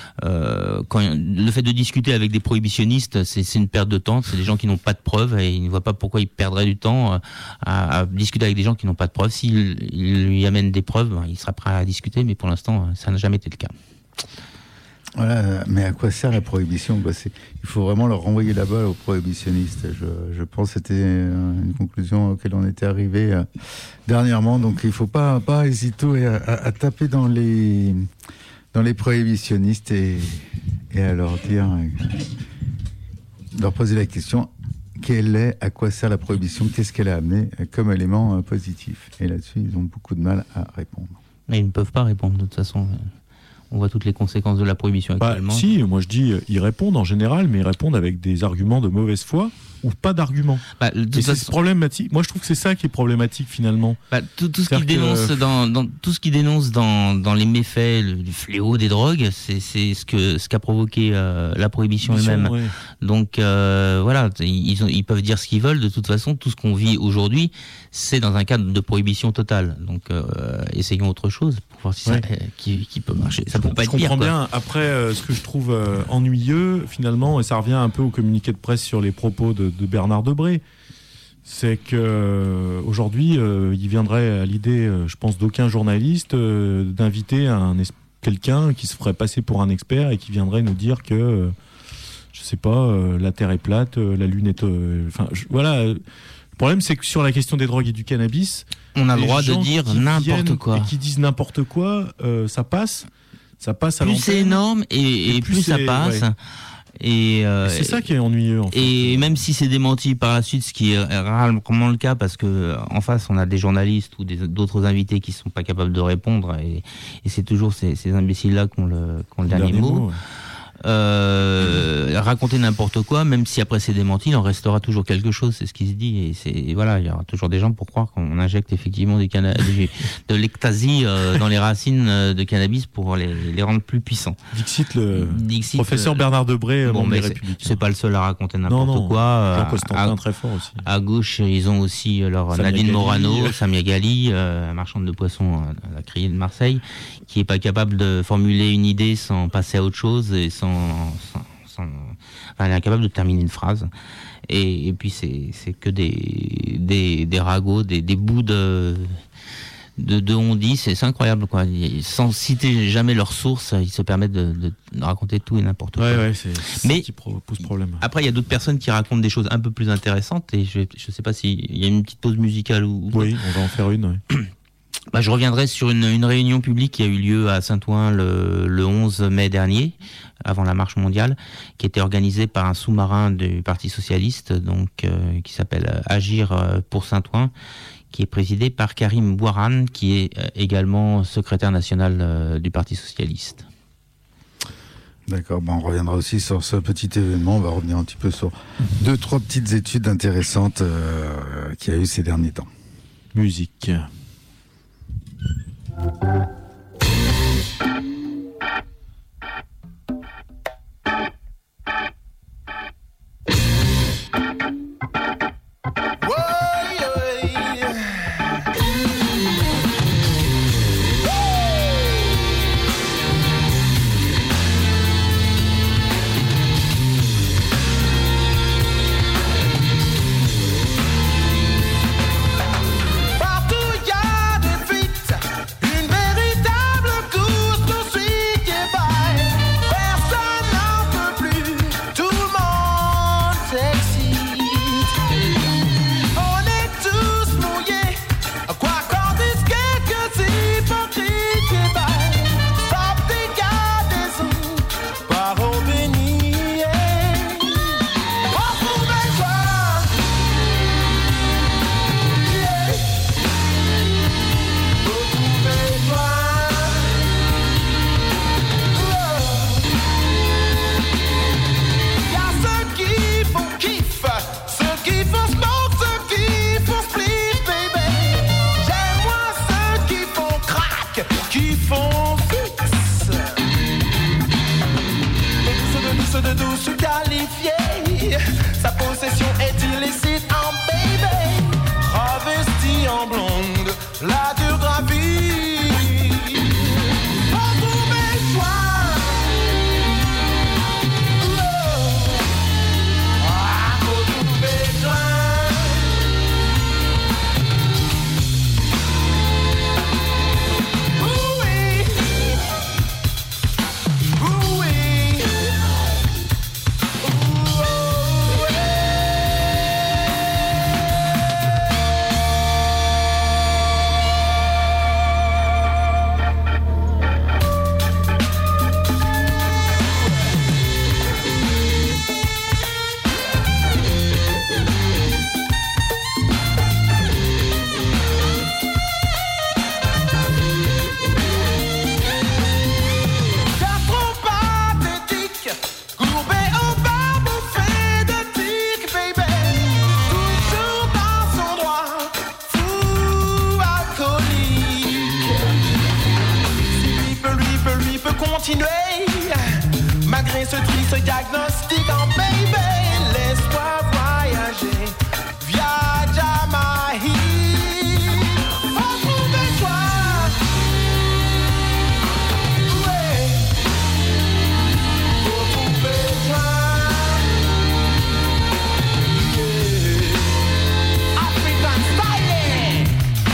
Le fait de discuter avec des prohibitionnistes, c'est une perte de temps. C'est des gens qui n'ont pas de preuves, et il ne voit pas pourquoi il perdrait du temps à discuter avec des gens qui n'ont pas de preuves. S'il lui amène des preuves, il sera prêt à discuter, mais pour l'instant, ça n'a jamais été le cas. Voilà, mais à quoi sert la prohibition ? Il faut vraiment leur renvoyer la balle aux prohibitionnistes. Je pense que c'était une conclusion auquel on était arrivé dernièrement. Donc il ne faut pas hésiter à taper dans les prohibitionnistes et à leur dire, leur poser la question, à quoi sert la prohibition ? Qu'est-ce qu'elle a amené comme élément positif ? Et là-dessus, ils ont beaucoup de mal à répondre. Mais ils ne peuvent pas répondre de toute façon. On voit toutes les conséquences de la prohibition actuellement. Si, moi je dis, ils répondent en général, mais ils répondent avec des arguments de mauvaise foi ou pas d'arguments. Et c'est problématique. Moi je trouve que c'est ça qui est problématique finalement. Tout ce qu'ils dénoncent tout ce qu'ils dénoncent dans les méfaits, le fléau des drogues, c'est ce qu'a provoqué la prohibition elle-même. Ouais. Donc voilà, ils peuvent dire ce qu'ils veulent. De toute façon, tout ce qu'on vit aujourd'hui, c'est dans un cadre de prohibition totale. Donc essayons autre chose pour voir si ça qui peut marcher. Ça peut pas être pire. Je comprends bien. Après, ce que je trouve ennuyeux finalement, et ça revient un peu au communiqué de presse sur les propos de Bernard Debré, c'est que aujourd'hui, il viendrait à l'idée, je pense, d'aucun journaliste d'inviter quelqu'un qui se ferait passer pour un expert et qui viendrait nous dire que, je sais pas, la Terre est plate, la Lune est... voilà. Le problème, c'est que sur la question des drogues et du cannabis, on a le droit de dire n'importe quoi. Et qui disent n'importe quoi, ça passe à l'antenne. Plus c'est énorme et plus ça passe. Ouais. Et c'est ça qui est ennuyeux en fait. Et même si c'est démenti par la suite, ce qui est rarement le cas, parce que en face on a des journalistes ou d'autres invités qui sont pas capables de répondre, et c'est toujours ces imbéciles là qui ont le dernier mot. Ouais. Raconter n'importe quoi, même si après c'est démenti, il en restera toujours quelque chose, c'est ce qui se dit, et voilà, il y aura toujours des gens pour croire qu'on injecte effectivement de l'ecstasy dans les racines de cannabis pour les rendre plus puissants. Dixit professeur Bernard Debré, c'est pas le seul à raconter n'importe quoi. Jean Costantin, très fort aussi. À gauche, ils ont aussi leur Nadine Morano, Samia Gali, marchande de poissons à la Criée de Marseille, qui est pas capable de formuler une idée sans passer à autre chose et elle est incapable de terminer une phrase, et puis c'est que des ragots, des bouts de on-dit, c'est incroyable quoi. Sans citer jamais leurs sources, ils se permettent de raconter tout et n'importe quoi. Ouais, c'est ça qui pose problème. Après, il y a d'autres personnes qui racontent des choses un peu plus intéressantes, et je sais pas s'il y a une petite pause musicale ou... Oui, on va en faire une. Ouais. Je reviendrai sur une réunion publique qui a eu lieu à Saint-Ouen le 11 mai dernier, avant la marche mondiale, qui était organisée par un sous-marin du Parti socialiste, donc qui s'appelle Agir pour Saint-Ouen, qui est présidé par Karim Bouarane, qui est également secrétaire national du Parti socialiste. D'accord, on reviendra aussi sur ce petit événement. On va revenir un petit peu sur 2-3 petites études intéressantes qu'il y a eu ces derniers temps. Musique. Malgré ce triste diagnostic, oh baby, laisse-moi voyager via Jamaïque. Retrouve-toi, ouais. Retrouve-toi, yeah. African style.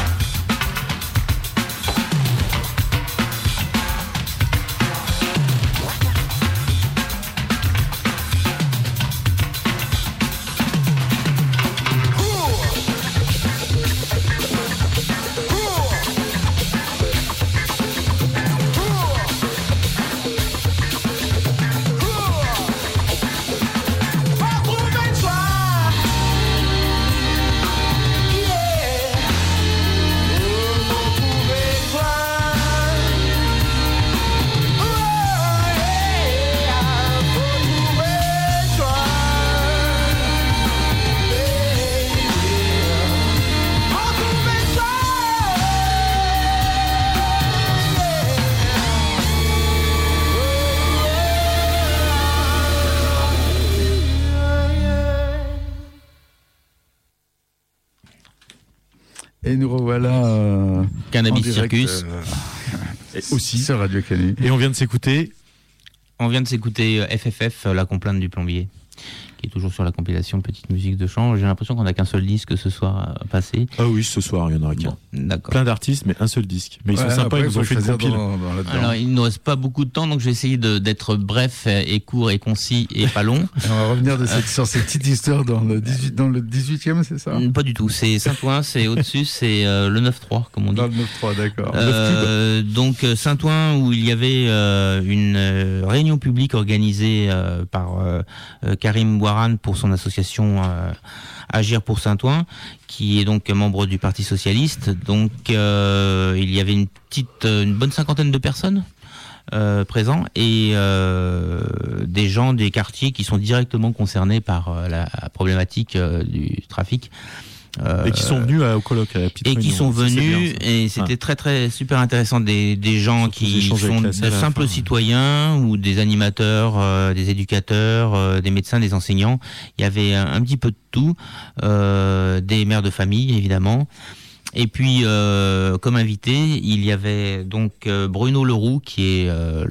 Et nous revoilà Cannabis Circus aussi sur Radio Canu. Et on vient de s'écouter FFF, La complainte du plombier, qui est toujours sur la compilation Petite musique de champ. J'ai l'impression qu'on n'a qu'un seul disque ce soir à passer. Ah oui, ce soir, il y en aura qu'un. Bon, d'accord. Plein d'artistes, mais un seul disque. Mais ils sont sympas, ils nous ont fait une compile. Alors, il ne nous reste pas beaucoup de temps, donc je vais essayer d'être bref et court et concis et pas long. Et on va revenir sur cette petite histoire dans le 18e, c'est ça? Pas du tout. C'est Saint-Ouen, c'est au-dessus, c'est le 9-3, comme on dit. Dans le 9-3, d'accord. Donc, Saint-Ouen, où il y avait une réunion publique organisée par Karim Bouaran pour son association Agir pour Saint-Ouen, qui est donc membre du Parti Socialiste. Donc il y avait une bonne cinquantaine de personnes présents et des gens des quartiers qui sont directement concernés par la problématique du trafic. Et qui sont venus au colloque à la petite et réunion. qui sont venus bien, et c'était très très super intéressant, des gens qui sont de simples citoyens ou des animateurs, des éducateurs, des médecins, des enseignants. Il y avait un petit peu de tout, des mères de famille évidemment. Et puis comme invité il y avait donc Bruno Leroux qui est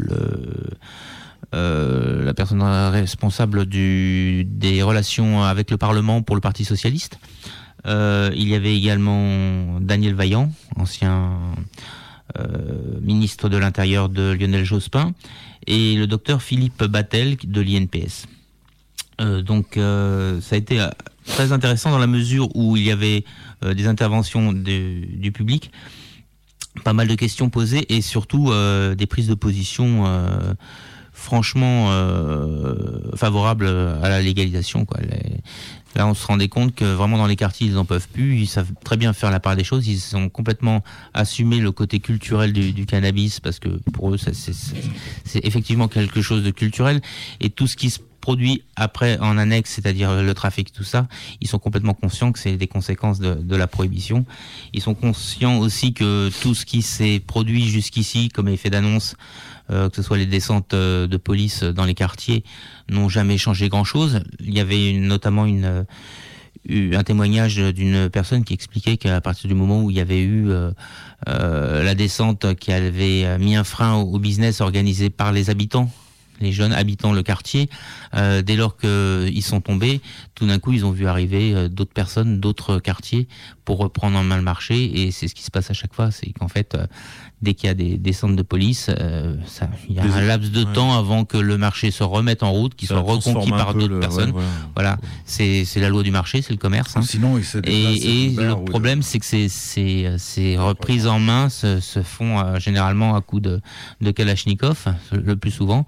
la personne responsable des relations avec le Parlement pour le Parti socialiste. Il y avait également Daniel Vaillant, ancien ministre de l'Intérieur de Lionel Jospin, et le docteur Philippe Battel de l'INPS. Donc ça a été très intéressant dans la mesure où il y avait des interventions du public, pas mal de questions posées et surtout des prises de position franchement favorables à la légalisation, quoi. Là, on se rendait compte que vraiment dans les quartiers, ils n'en peuvent plus. Ils savent très bien faire la part des choses. Ils ont complètement assumé le côté culturel du cannabis parce que pour eux, c'est effectivement quelque chose de culturel. Et tout ce qui se produit après en annexe, c'est-à-dire le trafic, tout ça, ils sont complètement conscients que c'est des conséquences de la prohibition. Ils sont conscients aussi que tout ce qui s'est produit jusqu'ici comme effet d'annonce, que ce soit les descentes de police dans les quartiers, n'ont jamais changé grand-chose. Il y avait notamment un témoignage d'une personne qui expliquait qu'à partir du moment où il y avait eu la descente qui avait mis un frein au business organisé par les habitants, les jeunes habitant le quartier, dès lors qu'ils sont tombés, tout d'un coup ils ont vu arriver d'autres personnes, d'autres quartiers pour reprendre en main le marché, et c'est ce qui se passe à chaque fois, c'est qu'en fait dès qu'il y a des descentes de police, il y a un laps de temps avant que le marché se remette en route, qu'il soit reconquis par d'autres personnes. Voilà, c'est la loi du marché, c'est le commerce. Hein. Sinon, et le problème, c'est que ces reprises en main se font généralement à coups de Kalachnikov, le plus souvent.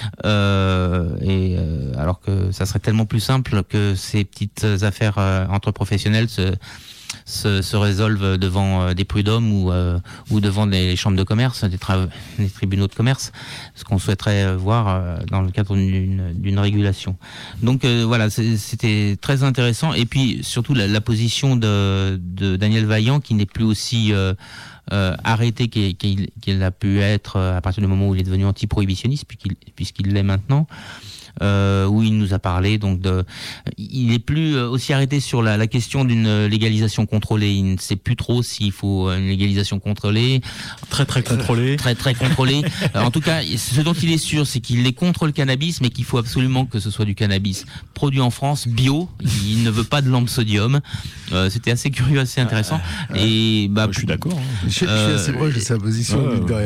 Alors que ça serait tellement plus simple que ces petites affaires entre professionnels se résolvent devant des prud'hommes ou devant des chambres de commerce, des tribunaux de commerce, ce qu'on souhaiterait voir dans le cadre d'une régulation. Donc voilà, c'était très intéressant. Et puis surtout la position de Daniel Vaillant, qui n'est plus aussi arrêté qu'il a pu être à partir du moment où il est devenu anti-prohibitionniste, puisqu'il l'est maintenant. Où il nous a parlé il est plus aussi arrêté sur la question d'une légalisation contrôlée. Il ne sait plus trop s'il faut une légalisation contrôlée, très contrôlée, très contrôlée. En tout cas, ce dont il est sûr, c'est qu'il est contre le cannabis, mais qu'il faut absolument que ce soit du cannabis produit en France, bio. Il ne veut pas de lampe sodium. C'était assez curieux, assez intéressant. Et je suis d'accord. Je suis assez proche de sa position.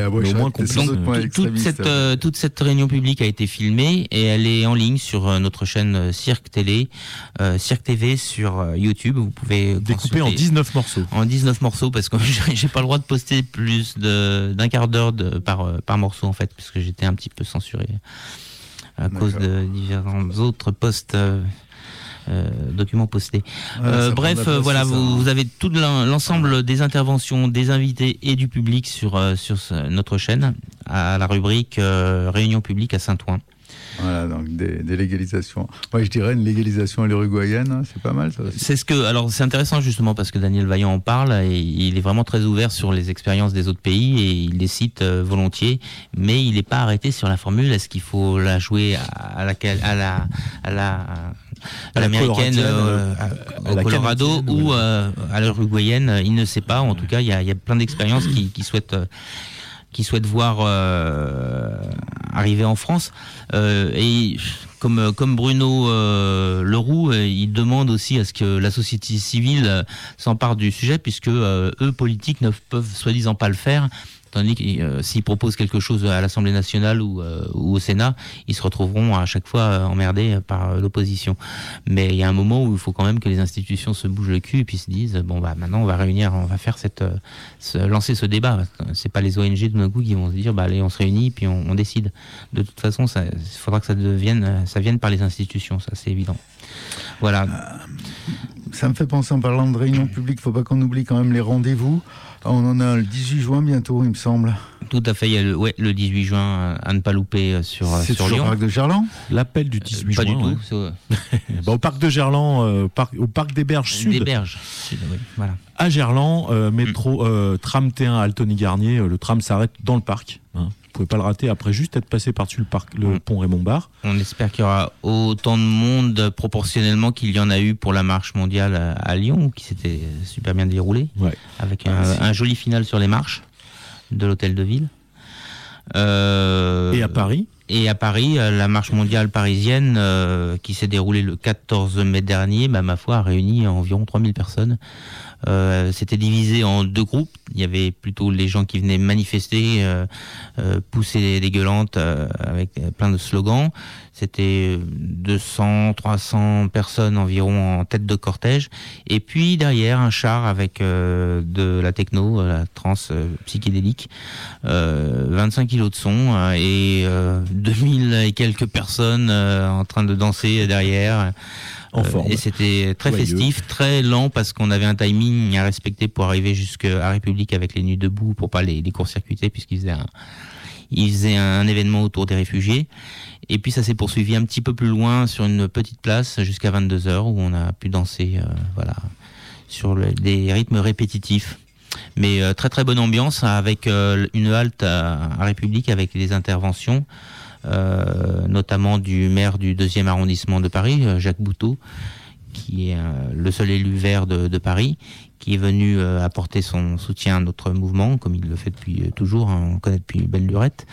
Toute cette réunion publique a été filmée et elle est en ligne sur notre chaîne Cirque TV sur YouTube. Vous pouvez découper en 19 morceaux. En 19 morceaux, parce que j'ai pas le droit de poster plus d'un quart d'heure par morceau, en fait, puisque j'étais un petit peu censuré à cause de différents autres posts. Documents postés. Bref, voilà, vous avez tout l'ensemble des interventions des invités et du public sur notre chaîne à la rubrique Réunion publique à Saint-Ouen. Voilà, donc des légalisations. Moi, je dirais une légalisation à l'uruguayenne, hein, c'est pas mal ça aussi. C'est intéressant justement parce que Daniel Vaillant en parle et il est vraiment très ouvert sur les expériences des autres pays et il les cite volontiers, mais il n'est pas arrêté sur la formule. Est-ce qu'il faut la jouer à l'américaine, au Colorado ou à l'uruguayenne? Il ne sait pas. En tout cas, il y a plein d'expériences qui souhaitent voir arriver en France. Et comme Bruno Leroux, il demande aussi à ce que la société civile s'empare du sujet, puisque eux, politiques, ne peuvent soi-disant pas le faire. Tandis que s'ils proposent quelque chose à l'Assemblée nationale ou au Sénat, ils se retrouveront à chaque fois emmerdés par l'opposition. Mais il y a un moment où il faut quand même que les institutions se bougent le cul et puis se disent maintenant on va faire lancer ce débat. C'est pas les ONG tout d'un coup qui vont se dire allez, on se réunit puis on décide. De toute façon, il faudra que ça vienne par les institutions, ça c'est évident. Voilà. Ça me fait penser, en parlant de réunion publique, faut pas qu'on oublie quand même les rendez-vous. On en a le 18 juin bientôt, il me semble. Tout à fait, il y a le 18 juin à ne pas louper sur C'est sur toujours Lyon. au parc de Gerland. L'appel du 18 Pas juin. du ouais. tout. Au parc de Gerland, au parc des Berges Sud. Des berges. Sud, oui, voilà. À Gerland, métro, tram T1 Altony-Garnier, le tram s'arrête dans le parc. Hein. Vous pouvez pas le rater après juste être passé par-dessus le pont Raymond-Barre. On espère qu'il y aura autant de monde proportionnellement qu'il y en a eu pour la marche mondiale à Lyon, qui s'était super bien déroulée, Ouais. avec un joli final sur les marches de l'hôtel de ville. Et à Paris. Et à Paris, la marche mondiale parisienne qui s'est déroulée le 14 mai dernier, ma foi, a réuni environ 3000 personnes. C'était divisé en deux groupes. Il y avait plutôt les gens qui venaient manifester, pousser des gueulantes avec plein de slogans. C'était 200, 300 personnes environ en tête de cortège. Et puis derrière, un char avec de la techno, la trance psychédélique, 25 kilos de son et 2000 et quelques personnes en train de danser derrière. En forme. Et c'était très Joyeux. festif, très lent parce qu'on avait un timing à respecter pour arriver jusqu'à République avec les nuits debout pour pas les court-circuiter puisqu'ils faisaient un événement autour des réfugiés. Et puis ça s'est poursuivi un petit peu plus loin sur une petite place jusqu'à 22h où on a pu danser sur des rythmes répétitifs. Mais très très bonne ambiance avec une halte à République avec des interventions. Notamment du maire du 2e arrondissement de Paris, Jacques Bouteau, qui est le seul élu vert de Paris, qui est venu apporter son soutien à notre mouvement, comme il le fait depuis toujours, on le connaît depuis belle lurette.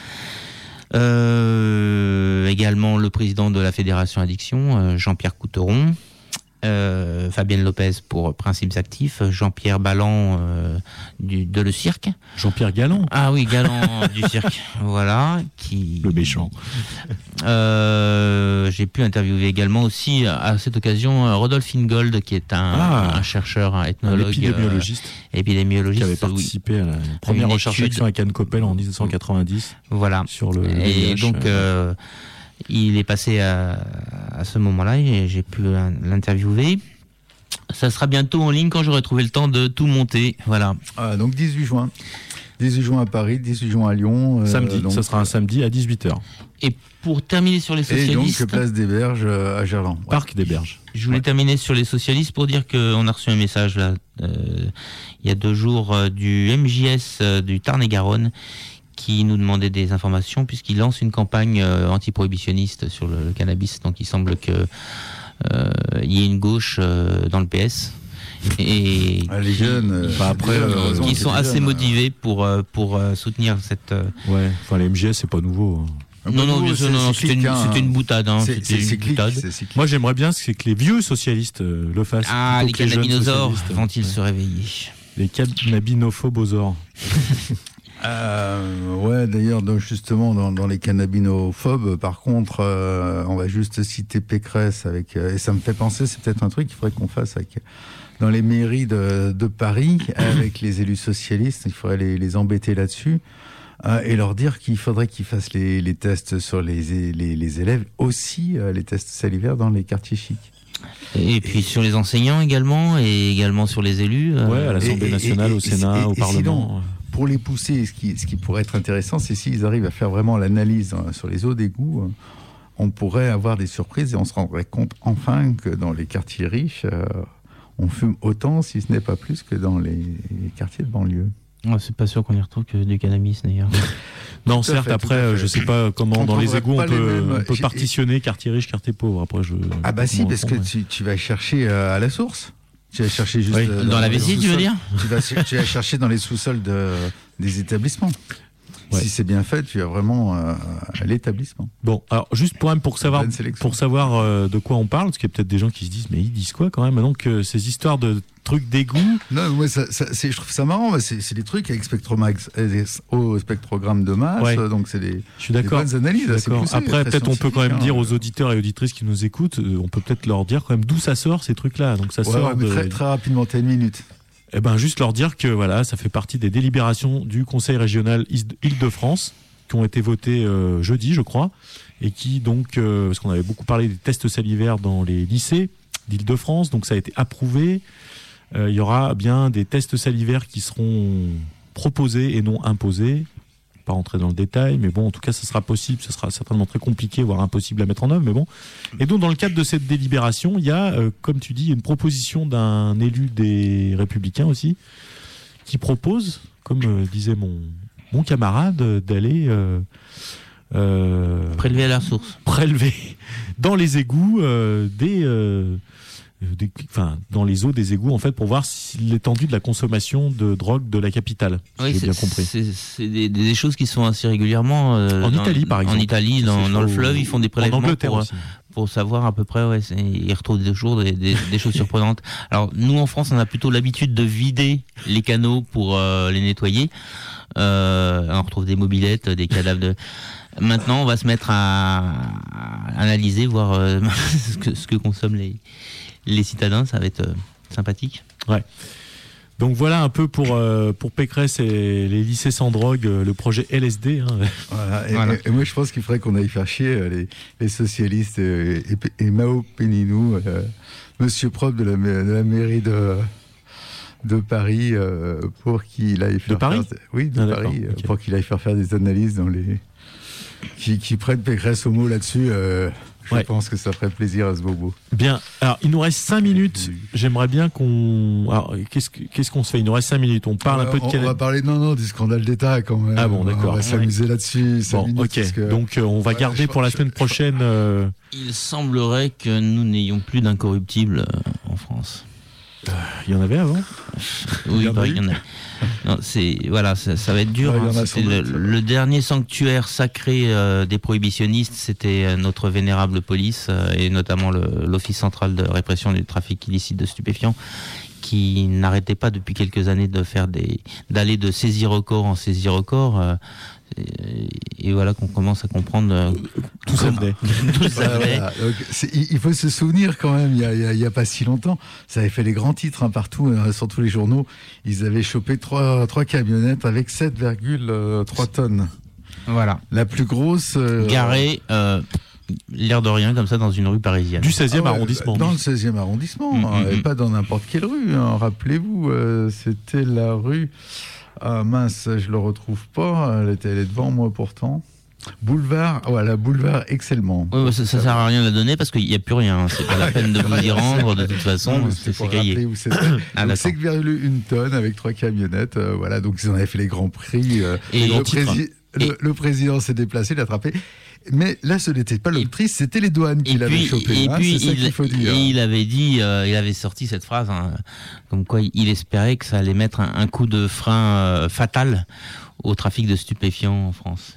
Également le président de la Fédération Addiction, Jean-Pierre Couteron, Fabienne Lopez pour Principes Actifs, Jean-Pierre Balland de Le Cirque. Jean-Pierre Galland. Ah oui, Galland du Cirque, voilà. Le méchant. J'ai pu interviewer également aussi à cette occasion Rodolphe Ingold, qui est un chercheur, un ethnologue, épidémiologiste, qui avait participé à la première recherche-action avec Anne Coppel en 1990. Voilà. Sur le et VIH, donc il est passé à ce moment-là et j'ai pu l'interviewer. Ça sera bientôt en ligne quand j'aurai trouvé le temps de tout monter. Voilà. Donc 18 juin. 18 juin à Paris, 18 juin à Lyon. Samedi, donc, ça sera un samedi à 18h. Et pour terminer sur les socialistes... Et donc place des Berges à Gerland. Ouais. Parc des Berges. Je voulais terminer sur les socialistes pour dire qu'on a reçu un message là, il y a 2 jours du MJS du Tarn-et-Garonne qui nous demandait des informations puisqu'il lance une campagne anti-prohibitionniste sur le cannabis. Donc il semble que il y ait une gauche dans le PS. Et les jeunes, qui sont assez motivés pour soutenir cette. Ouais, enfin les MGS c'est pas nouveau. Non, c'était une boutade. Hein. C'était une boutade. Moi j'aimerais bien que les vieux socialistes le fassent. Ah, les cannabinosaures vont-ils se réveiller? Les cannabinophobosaures. Ouais, d'ailleurs, justement, dans les cannabinophobes, par contre, on va juste citer Pécresse avec, et ça me fait penser, c'est peut-être un truc qu'il faudrait qu'on fasse dans les mairies de Paris, avec les élus socialistes, il faudrait les embêter là-dessus, et leur dire qu'il faudrait qu'ils fassent les tests sur les élèves, aussi les tests salivaires dans les quartiers chics. Et puis sur les enseignants également, et également sur les élus. Ouais, à l'Assemblée nationale, au Sénat, au Parlement. Sinon, pour les pousser, ce qui pourrait être intéressant, c'est s'ils arrivent à faire vraiment l'analyse sur les eaux d'égout, on pourrait avoir des surprises et on se rendrait compte enfin que dans les quartiers riches, on fume autant, si ce n'est pas plus, que dans les quartiers de banlieue. C'est pas sûr qu'on y retrouve que du cannabis d'ailleurs. Non, certes, après, je sais pas comment dans les égouts on peut partitionner quartier riche, quartier pauvre. Après, ah bah si, parce que tu vas chercher à la source. Tu vas chercher juste dans la vessie, tu veux dire? Tu vas chercher dans les sous-sols des établissements. Ouais. Si c'est bien fait, tu as vraiment l'établissement. Bon, alors juste pour savoir de quoi on parle, parce qu'il y a peut-être des gens qui se disent, mais ils disent quoi quand même? Donc ces histoires de trucs d'égout. Non, moi je trouve ça marrant. C'est des trucs avec au spectrogramme de masse. Ouais. Donc c'est des bonnes analyses. Poussé, après, peut-être on peut quand même dire aux auditeurs et auditrices qui nous écoutent, on peut peut-être leur dire quand même d'où ça sort ces trucs-là. Donc ça sort très, très rapidement, t'as 1 minute. Eh ben, juste leur dire que voilà, ça fait partie des délibérations du Conseil régional Île-de-France qui ont été votées jeudi, je crois, et qui donc, parce qu'on avait beaucoup parlé des tests salivaires dans les lycées d'Île-de-France, donc ça a été approuvé. Il y aura bien des tests salivaires qui seront proposés et non imposés pas rentrer dans le détail, mais bon, en tout cas, ça sera possible, ça sera certainement très compliqué, voire impossible à mettre en œuvre, mais bon. Et donc, dans le cadre de cette délibération, il y a, comme tu dis, une proposition d'un élu des Républicains aussi, qui propose, comme disait mon camarade, d'aller prélever à la source, prélever dans les égouts dans les eaux des égouts, en fait, pour voir l'étendue de la consommation de drogue de la capitale. Oui, j'ai bien compris. C'est des choses qui sont assez régulièrement en Italie, par exemple. En Italie, dans le fleuve, ils font des prélèvements pour savoir à peu près. Ouais, ils retrouvent toujours des choses surprenantes. Alors nous, en France, on a plutôt l'habitude de vider les canaux pour les nettoyer. On retrouve des mobylettes, des cadavres de. Maintenant, on va se mettre à analyser, voir ce que consomment les citadins. Ça va être sympathique. Ouais. Donc voilà un peu pour Pécresse et les lycées sans drogue, le projet LSD. Hein. Voilà. Et moi, je pense qu'il faudrait qu'on aille faire chier les socialistes et Mao Péninou, monsieur propre de la mairie de Paris, pour qu'il aille faire... De Paris ? Oui, de Paris, okay. Pour qu'il aille faire des analyses dans les... Qui prennent Pécresse au mot là-dessus. Je pense que ça ferait plaisir à ce bobo. Bien. Alors, il nous reste 5 minutes. J'aimerais bien qu'on... Alors, qu'est-ce qu'on se fait ? Il nous reste 5 minutes. On parle un peu de... On va parler, du scandale d'État, quand même. Ah bon, d'accord. On va s'amuser là-dessus. Bon, ok. Donc, on va garder pour la semaine prochaine... Il semblerait que nous n'ayons plus d'incorruptibles en France. Il y en avait avant ? Oui, il y en a. Non, ça va être dur. C'était le dernier sanctuaire sacré des prohibitionnistes, c'était notre vénérable police et notamment l'Office central de répression du trafic illicite de stupéfiants, qui n'arrêtait pas depuis quelques années d'aller de saisie record en saisie record. Et voilà qu'on commence à comprendre tout ça venait. Voilà. Donc, il faut se souvenir quand même, il y a pas si longtemps, ça avait fait les grands titres partout, sur tous les journaux. Ils avaient chopé 3 camionnettes avec 7,3 tonnes. Voilà. La plus grosse... Garée... l'air de rien comme ça dans une rue parisienne. Du 16e arrondissement. Dans le 16e arrondissement, et pas dans n'importe quelle rue. Rappelez-vous, c'était la rue... Ah mince, je le retrouve pas. Elle est devant moi pourtant. Boulevard Excelmans. Oui, ça sert à rien de la donner parce qu'il n'y a plus rien. C'est pas la peine de vous y rendre de toute façon. C'est cahier. 5,1 tonnes avec 3 camionnettes. Voilà, donc ils en avaient fait les grands prix. Et le président s'est déplacé, l'a attrapé. Mais là, ce n'était pas l'autrice, c'était les douanes qui l'avaient chopé. Et puis, c'est ça qu'il faut dire. Et il avait dit, il avait sorti cette phrase, comme quoi il espérait que ça allait mettre un coup de frein fatal au trafic de stupéfiants en France.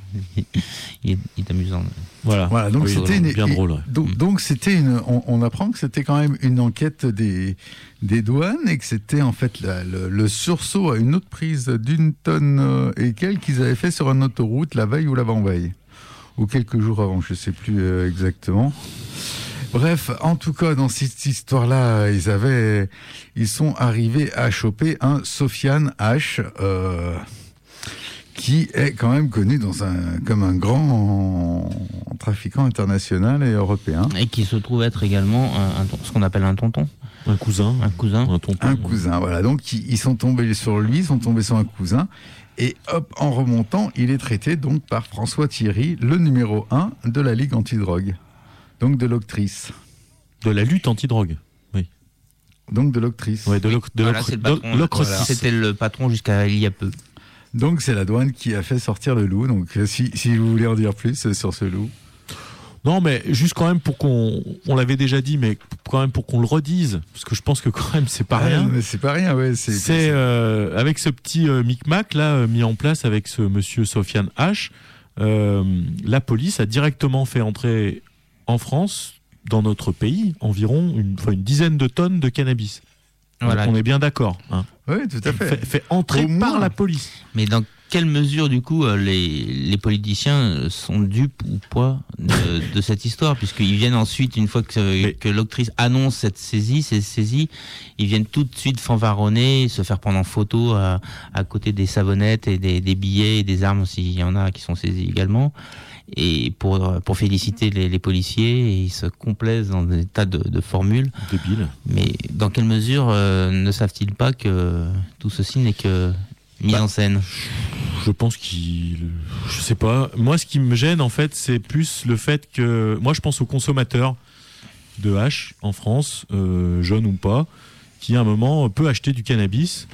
Il est amusant. Voilà, donc c'était bien drôle. Donc c'était on apprend que c'était quand même une enquête des douanes et que c'était en fait le sursaut à une autre prise d'1 tonne et quelques qu'ils avaient fait sur une autoroute la veille ou l'avant-veille. Ou quelques jours avant, je ne sais plus exactement. Bref, en tout cas, dans cette histoire-là, ils sont arrivés à choper un Sofiane H, qui est quand même connu comme un grand trafiquant international et européen. Et qui se trouve être également ce qu'on appelle un tonton. Un cousin. Un cousin, voilà. Donc, ils sont tombés sur lui, ils sont tombés sur un cousin. Et hop, en remontant, il est traité donc par François Thierry, le numéro 1 de la Ligue antidrogue. Donc de l'Octrice. De la lutte antidrogue, oui. Donc de l'Octrice. Oui, voilà, c'était le patron jusqu'à il y a peu. Donc c'est la douane qui a fait sortir le loup. Donc si vous voulez en dire plus sur ce loup. Non, mais juste quand même pour on l'avait déjà dit, mais quand même pour qu'on le redise, parce que je pense que quand même c'est pas rien. Mais c'est pas rien, ouais. C'est avec ce petit micmac là mis en place avec ce monsieur Sofiane H, la police a directement fait entrer en France, dans notre pays, environ une dizaine de tonnes de cannabis. Voilà. On est bien d'accord. Hein. Oui, tout à fait. Fait entrer par la police. Mais dans quelle mesure, du coup, les politiciens sont dupes ou pas de cette histoire, puisqu'ils viennent ensuite, une fois que l'octrice annonce cette saisie, ils viennent tout de suite fanfaronner, se faire prendre en photo à côté des savonnettes et des billets et des armes, s'il y en a qui sont saisis également. Et pour féliciter les policiers, ils se complaisent dans des tas de formules. Débiles. Mais dans quelle mesure ne savent-ils pas que tout ceci n'est que mise en scène? Je pense je sais pas. Moi, ce qui me gêne, en fait, c'est plus le fait que... Moi, je pense aux consommateurs de hache en France, jeunes ou pas, qui, à un moment, peut acheter du cannabis,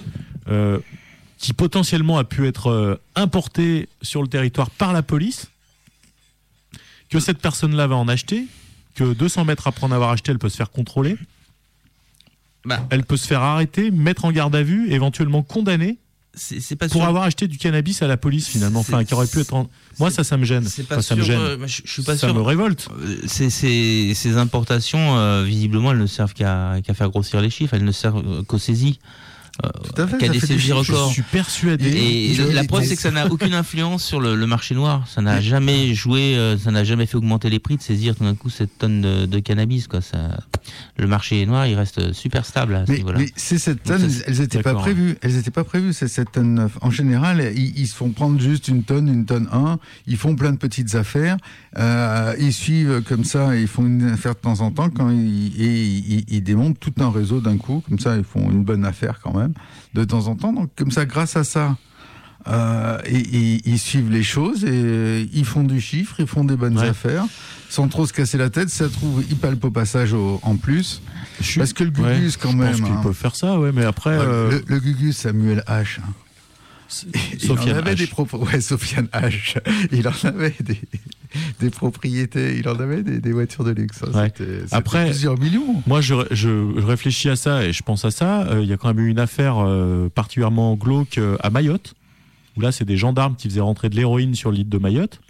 qui potentiellement a pu être importé sur le territoire par la police, que cette personne-là va en acheter, que 200 mètres après en avoir acheté, elle peut se faire contrôler, elle peut se faire arrêter, mettre en garde à vue, éventuellement condamner, c'est pas pour sûr. avoir acheté du cannabis à la police finalement, enfin qui aurait pu être. Moi ça me gêne. C'est pas ça sûr, me gêne. je suis pas ça sûr. me révolte. Ces importations, visiblement, elles ne servent qu'à faire grossir les chiffres. Elles ne servent qu'aux saisies. Tout à fait. Qu'à des saisies records. Je suis persuadé. Et la preuve, c'est que ça n'a aucune influence sur le marché noir. Ça n'a jamais joué, ça n'a jamais fait augmenter les prix de saisir tout d'un coup cette tonne de cannabis, quoi. Le marché noir, il reste super stable à ce niveau-là. Mais c'est cette tonne, elles n'étaient pas prévues. Elles n'étaient pas prévues, c'est cette tonne. En général, ils se font prendre juste une tonne 1. Ils font plein de petites affaires. Ils suivent comme ça, ils font une affaire de temps en temps quand ils démontent tout un réseau d'un coup. Comme ça, ils font une bonne affaire quand même de temps en temps. Donc comme ça, grâce à ça, ils suivent les choses et ils font du chiffre, ils font des bonnes affaires sans trop se casser la tête. Ça trouve, ils palpent au passage en plus. Parce que le Gugus, quand même. Je pense qu'ils peuvent faire ça, mais après. Le Gugus, Samuel H. Sofiane H. Sofiane H. Il en avait des propriétés, il en avait des voitures de luxe. C'était après, plusieurs millions. Moi, je réfléchis à ça et je pense à ça. Il y a quand même eu une affaire particulièrement glauque à Mayotte, où là, c'est des gendarmes qui faisaient rentrer de l'héroïne sur l'île de Mayotte.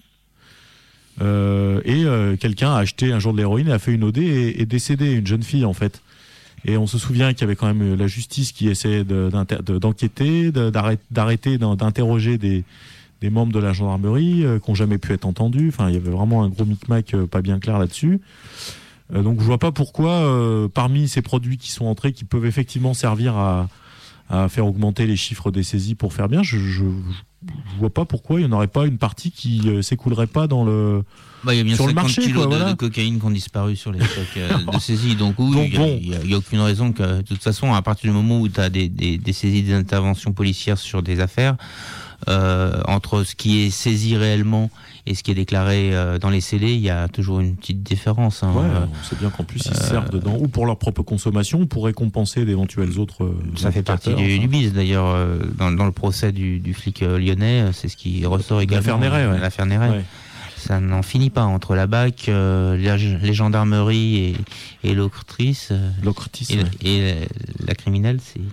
Quelqu'un a acheté un jour de l'héroïne et a fait une OD et est décédé, une jeune fille en fait. Et on se souvient qu'il y avait quand même la justice qui essayait d'enquêter, d'arrêter, d'interroger des membres de la gendarmerie qui n'ont jamais pu être entendus. Enfin, il y avait vraiment un gros micmac pas bien clair là-dessus. Donc je vois pas pourquoi, parmi ces produits qui sont entrés, qui peuvent effectivement servir à faire augmenter les chiffres des saisies pour faire bien, je vois pas pourquoi il n'y en aurait pas une partie qui s'écoulerait pas dans le... il y a bien sur 50 le marché, kilos voilà. de cocaïne qui ont disparu sur les stocks de saisie. Donc il n'y a aucune raison que, de toute façon, à partir du moment où tu as des saisies, des interventions policières sur des affaires, entre ce qui est saisi réellement et ce qui est déclaré dans les scellés, il y a toujours une petite différence. On sait bien qu'en plus ils servent dedans, ou pour leur propre consommation, ou pour récompenser d'éventuels autres... ça fait partie du biz, d'ailleurs, dans le procès du flic lyonnais, c'est ce qui ressort également. L'affaire Néret, Ouais. Ça n'en finit pas entre la BAC, les gendarmeries et l'octrice. Et la criminelle, c'est...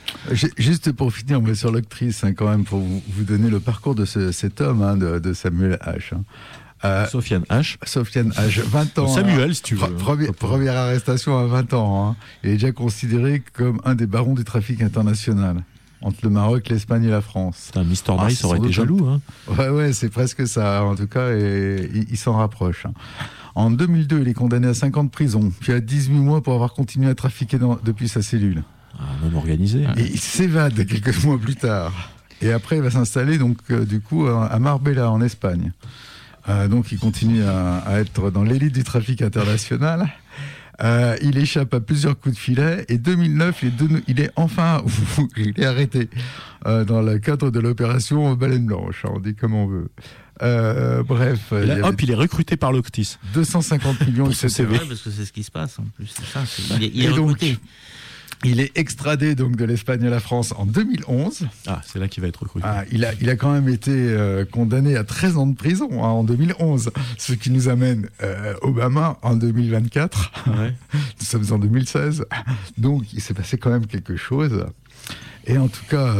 Juste pour finir, mais sur l'actrice, quand même, pour vous donner le parcours de cet homme, de Samuel H. Sofiane H. Sofiane H. 20 ans. Samuel, si tu veux. Première arrestation à 20 ans. Il est déjà considéré comme un des barons du trafic international entre le Maroc, l'Espagne et la France. Mister Nice aurait été jaloux. Ouais, c'est presque ça, en tout cas, et il s'en rapproche. En 2002, il est condamné à 5 ans de prison, puis à 18 mois pour avoir continué à trafiquer depuis sa cellule. Même organisé. Et il s'évade quelques mois plus tard. Et après, il va s'installer du coup à Marbella, en Espagne. Donc, il continue à être dans l'élite du trafic international. Il échappe à plusieurs coups de filet. Et 2009, il est enfin il est arrêté dans le cadre de l'opération Baleine Blanche. On dit comme on veut. Bref. Et là, il est recruté par l'Octis. 250 millions, c'est vrai, parce que c'est ce qui se passe en plus. C'est ça, il est recruté. Il est extradé donc de l'Espagne à la France en 2011. C'est là qu'il va être recruté. Il a quand même été condamné à 13 ans de prison en 2011, ce qui nous amène Obama en 2024. Ouais. Nous sommes en 2016, donc il s'est passé quand même quelque chose. Et en tout cas,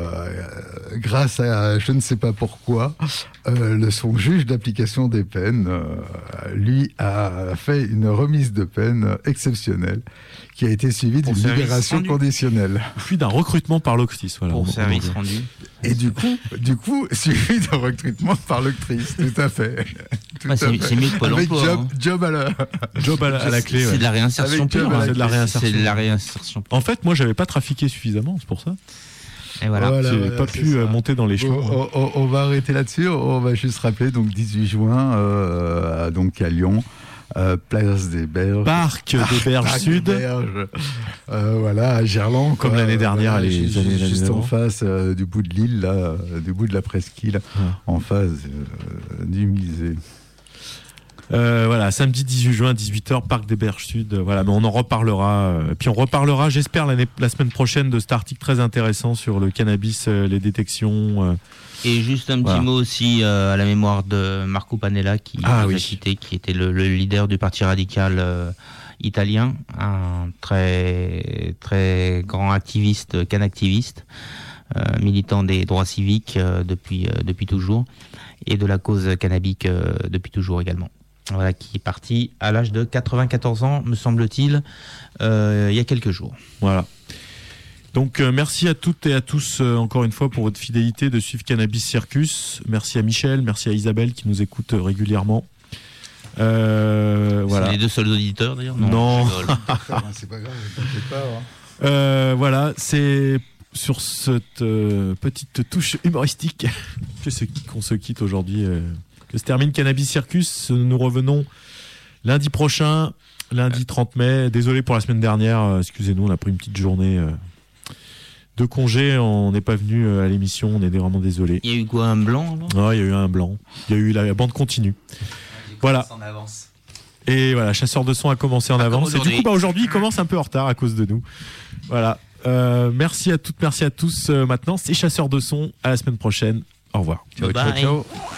grâce à je ne sais pas pourquoi, son juge d'application des peines, lui, a fait une remise de peine exceptionnelle qui a été suivie d'une libération conditionnelle. Puis d'un recrutement par l'Octis. Voilà, pour service rendu. Et du coup, suivi d'un recrutement par l'Octrice, tout à fait. C'est mieux que Pôle emploi. Job à la clé. C'est de la réinsertion pure. C'est de la réinsertion. C'est de la réinsertion pure. En fait, moi, j'avais pas trafiqué suffisamment, c'est pour ça. Et voilà. J'ai pas pu monter dans les chevaux. On va arrêter là-dessus. On va juste rappeler, donc 18 juin, donc à Lyon, Place des Berges. Parc des Berges Parc Sud. des Berges. Voilà, à Gerland. Comme l'année dernière, juste en face du bout de l'île, là, du bout de la presqu'île, en face du musée. Voilà, samedi 18 juin, 18h, Parc des Berges Sud. Voilà, mais on en reparlera. Puis on reparlera, j'espère, la semaine prochaine de cet article très intéressant sur le cannabis, les détections. Et juste un petit mot aussi à la mémoire de Marco Pannella qui nous a quitté, qui était le leader du Parti radical italien, un très très grand activiste, canactiviste, militant des droits civiques depuis toujours et de la cause cannabique depuis toujours également. Voilà, qui est parti à l'âge de 94 ans, me semble-t-il, il y a quelques jours. Voilà. Donc merci à toutes et à tous encore une fois pour votre fidélité de suivre Cannabis Circus. Merci à Michel, merci à Isabelle qui nous écoute régulièrement. Voilà. C'est les deux seuls auditeurs d'ailleurs. Non. C'est pas grave, t'inquiète pas. Voilà, c'est sur cette petite touche humoristique qu'on se quitte aujourd'hui. Que se termine Cannabis Circus. Nous revenons lundi prochain, lundi 30 mai. Désolé pour la semaine dernière, excusez-nous, on a pris une petite journée de congé, on n'est pas venu à l'émission, on est vraiment désolé. Il y a eu quoi, un blanc Non, il y a eu un blanc. Il y a eu la bande continue. Voilà. En avance. Et voilà, Chasseur de son a commencé en avance. Et du coup, aujourd'hui, il commence un peu en retard à cause de nous. Voilà. Merci à toutes, merci à tous. Maintenant, c'est Chasseur de son. À la semaine prochaine. Au revoir. Ciao, ciao.